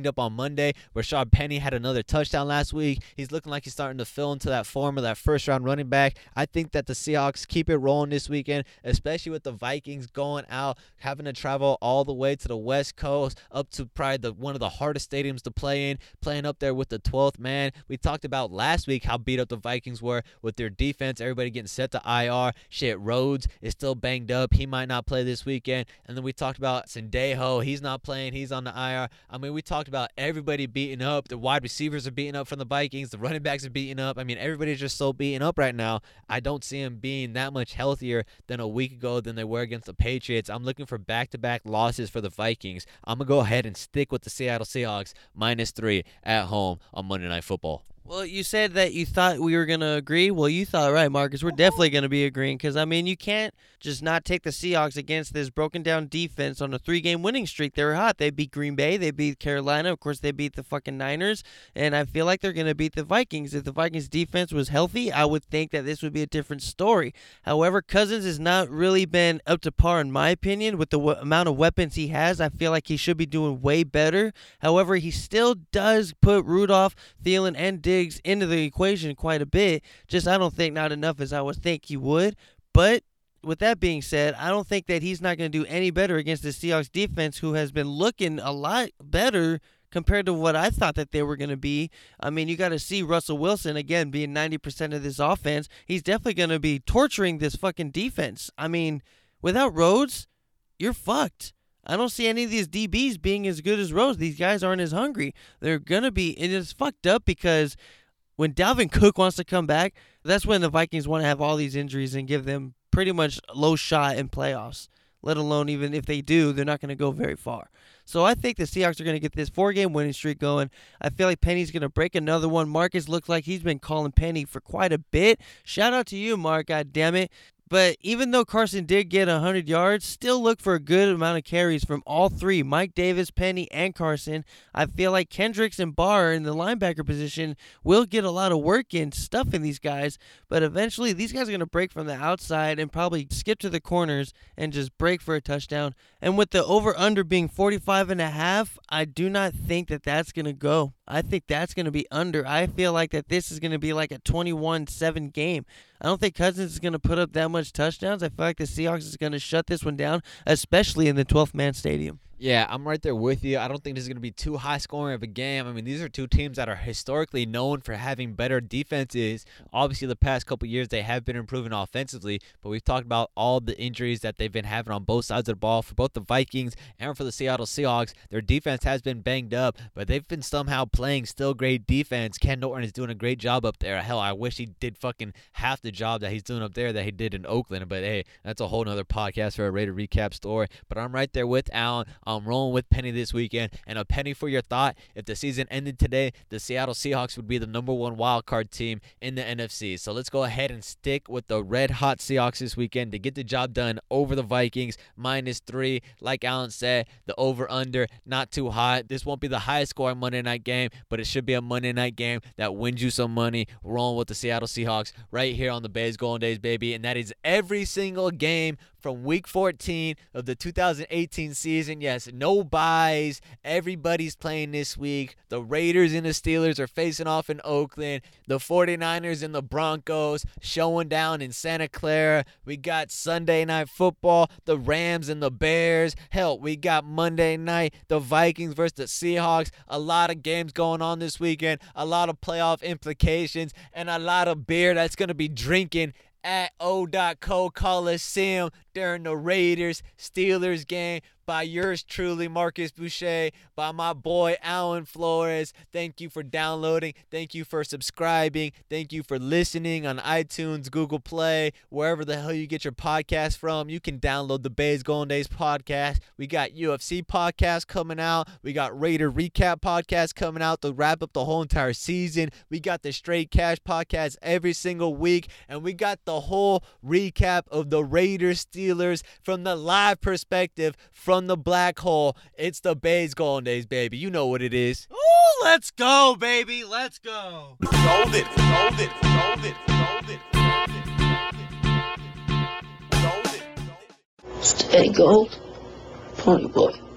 up on Monday. Rashad Penny had another touchdown last week. He's looking like he's starting to fill into that form of that first-round running back. I think that the Seahawks keep it rolling this weekend, especially with the Vikings going out, having to travel all the way to the West Coast, up to probably one of the hardest stadiums to play in, playing up there with the 12th man. We talked about last week how beat up the Vikings were with their defense, everybody getting set to IR. Shit, Rhodes is still banged up. He might not play this weekend. And then we talked about Sendejo. He's not playing. He's on the IR. I mean, we talked about everybody beating up. The wide receivers are beating up from the Vikings. The running backs are beating up. I mean, everybody's just so beaten up right now. I don't see him being that much healthier than a week ago than they were against the Patriots. I'm looking for back-to-back losses for the Vikings. I'm going to go ahead and stick with the Seattle Seahawks -3 at home on Monday Night Football. Well, you said that you thought we were going to agree. Well, you thought right, Marcus. We're definitely going to be agreeing because, I mean, you can't just not take the Seahawks against this broken-down defense on a 3-game winning streak. They were hot. They beat Green Bay. They beat Carolina. Of course, they beat the fucking Niners, and I feel like they're going to beat the Vikings. If the Vikings' defense was healthy, I would think that this would be a different story. However, Cousins has not really been up to par, in my opinion, with the amount of weapons he has. I feel like he should be doing way better. However, he still does put Rudolph, Thielen, and Diggs into the equation quite a bit. Just I don't think not enough as I would think he would. But with that being said, I don't think that he's not going to do any better against the Seahawks defense, who has been looking a lot better compared to what I thought that they were going to be. I mean, you got to see Russell Wilson, again, being 90% of this offense. He's definitely going to be torturing this fucking defense. I mean, without Rhodes, you're fucked. I don't see any of these DBs being as good as Rhodes. These guys aren't as hungry. They're going to be, it is fucked up because when Dalvin Cook wants to come back, that's when the Vikings want to have all these injuries and give them pretty much low shot in playoffs. Let alone even if they do, they're not going to go very far. So I think the Seahawks are going to get this 4-game winning streak going. I feel like Penny's going to break another one. Marcus looks like he's been calling Penny for quite a bit. Shout out to you, Mark, God damn it. But even though Carson did get 100 yards, still look for a good amount of carries from all three, Mike Davis, Penny, and Carson. I feel like Kendricks and Barr in the linebacker position will get a lot of work in stuffing these guys, but eventually these guys are going to break from the outside and probably skip to the corners and just break for a touchdown. And with the over-under being 45.5, I do not think that that's going to go. I think that's going to be under. I feel like that this is going to be like a 21-7 game. I don't think Cousins is going to put up that much touchdowns. I feel like the Seahawks is going to shut this one down, especially in the 12th-man stadium. Yeah, I'm right there with you. I don't think this is going to be too high scoring of a game. I mean, these are two teams that are historically known for having better defenses. Obviously, the past couple years, they have been improving offensively, but we've talked about all the injuries that they've been having on both sides of the ball. For both the Vikings and for the Seattle Seahawks, their defense has been banged up, but they've been somehow playing still great defense. Ken Norton is doing a great job up there. Hell, I wish he did fucking half the job that he's doing up there that he did in Oakland, but hey, that's a whole nother podcast for a Raider recap story. But I'm right there with Allen. I'm rolling with Penny this weekend. And a penny for your thought, if the season ended today, the Seattle Seahawks would be the number 1 wildcard team in the NFC. So let's go ahead and stick with the red-hot Seahawks this weekend to get the job done over the Vikings, -3. Like Allen said, the over-under, not too hot. This won't be the highest scoring Monday night game, but it should be a Monday night game that wins you some money. We're rolling with the Seattle Seahawks right here on the Bays Golden Days, baby. And that is every single game from Week 14 of the 2018 season. Yes, no buys. Everybody's playing this week. The Raiders and the Steelers are facing off in Oakland. The 49ers and the Broncos showing down in Santa Clara. We got Sunday Night Football, the Rams and the Bears. Hell, we got Monday night, the Vikings versus the Seahawks. A lot of games going on this weekend. A lot of playoff implications and a lot of beer that's going to be drinking at O.Co Coliseum during the Raiders-Steelers game by yours truly, Marcus Boucher, by my boy, Alan Flores. Thank you for downloading. Thank you for subscribing. Thank you for listening on iTunes, Google Play, wherever the hell you get your podcast from. You can download the Bays Golden Days podcast. We got UFC podcast coming out. We got Raider Recap podcast coming out to wrap up the whole entire season. We got the Straight Cash podcast every single week. And we got the whole recap of the Raiders Steelers from the live perspective from the black hole. It's the Bays Golden Days, baby. You know what it is. Ooh, let's go, baby. Let's go. Golden, golden, golden, golden, golden, golden. Stay gold, pony boy.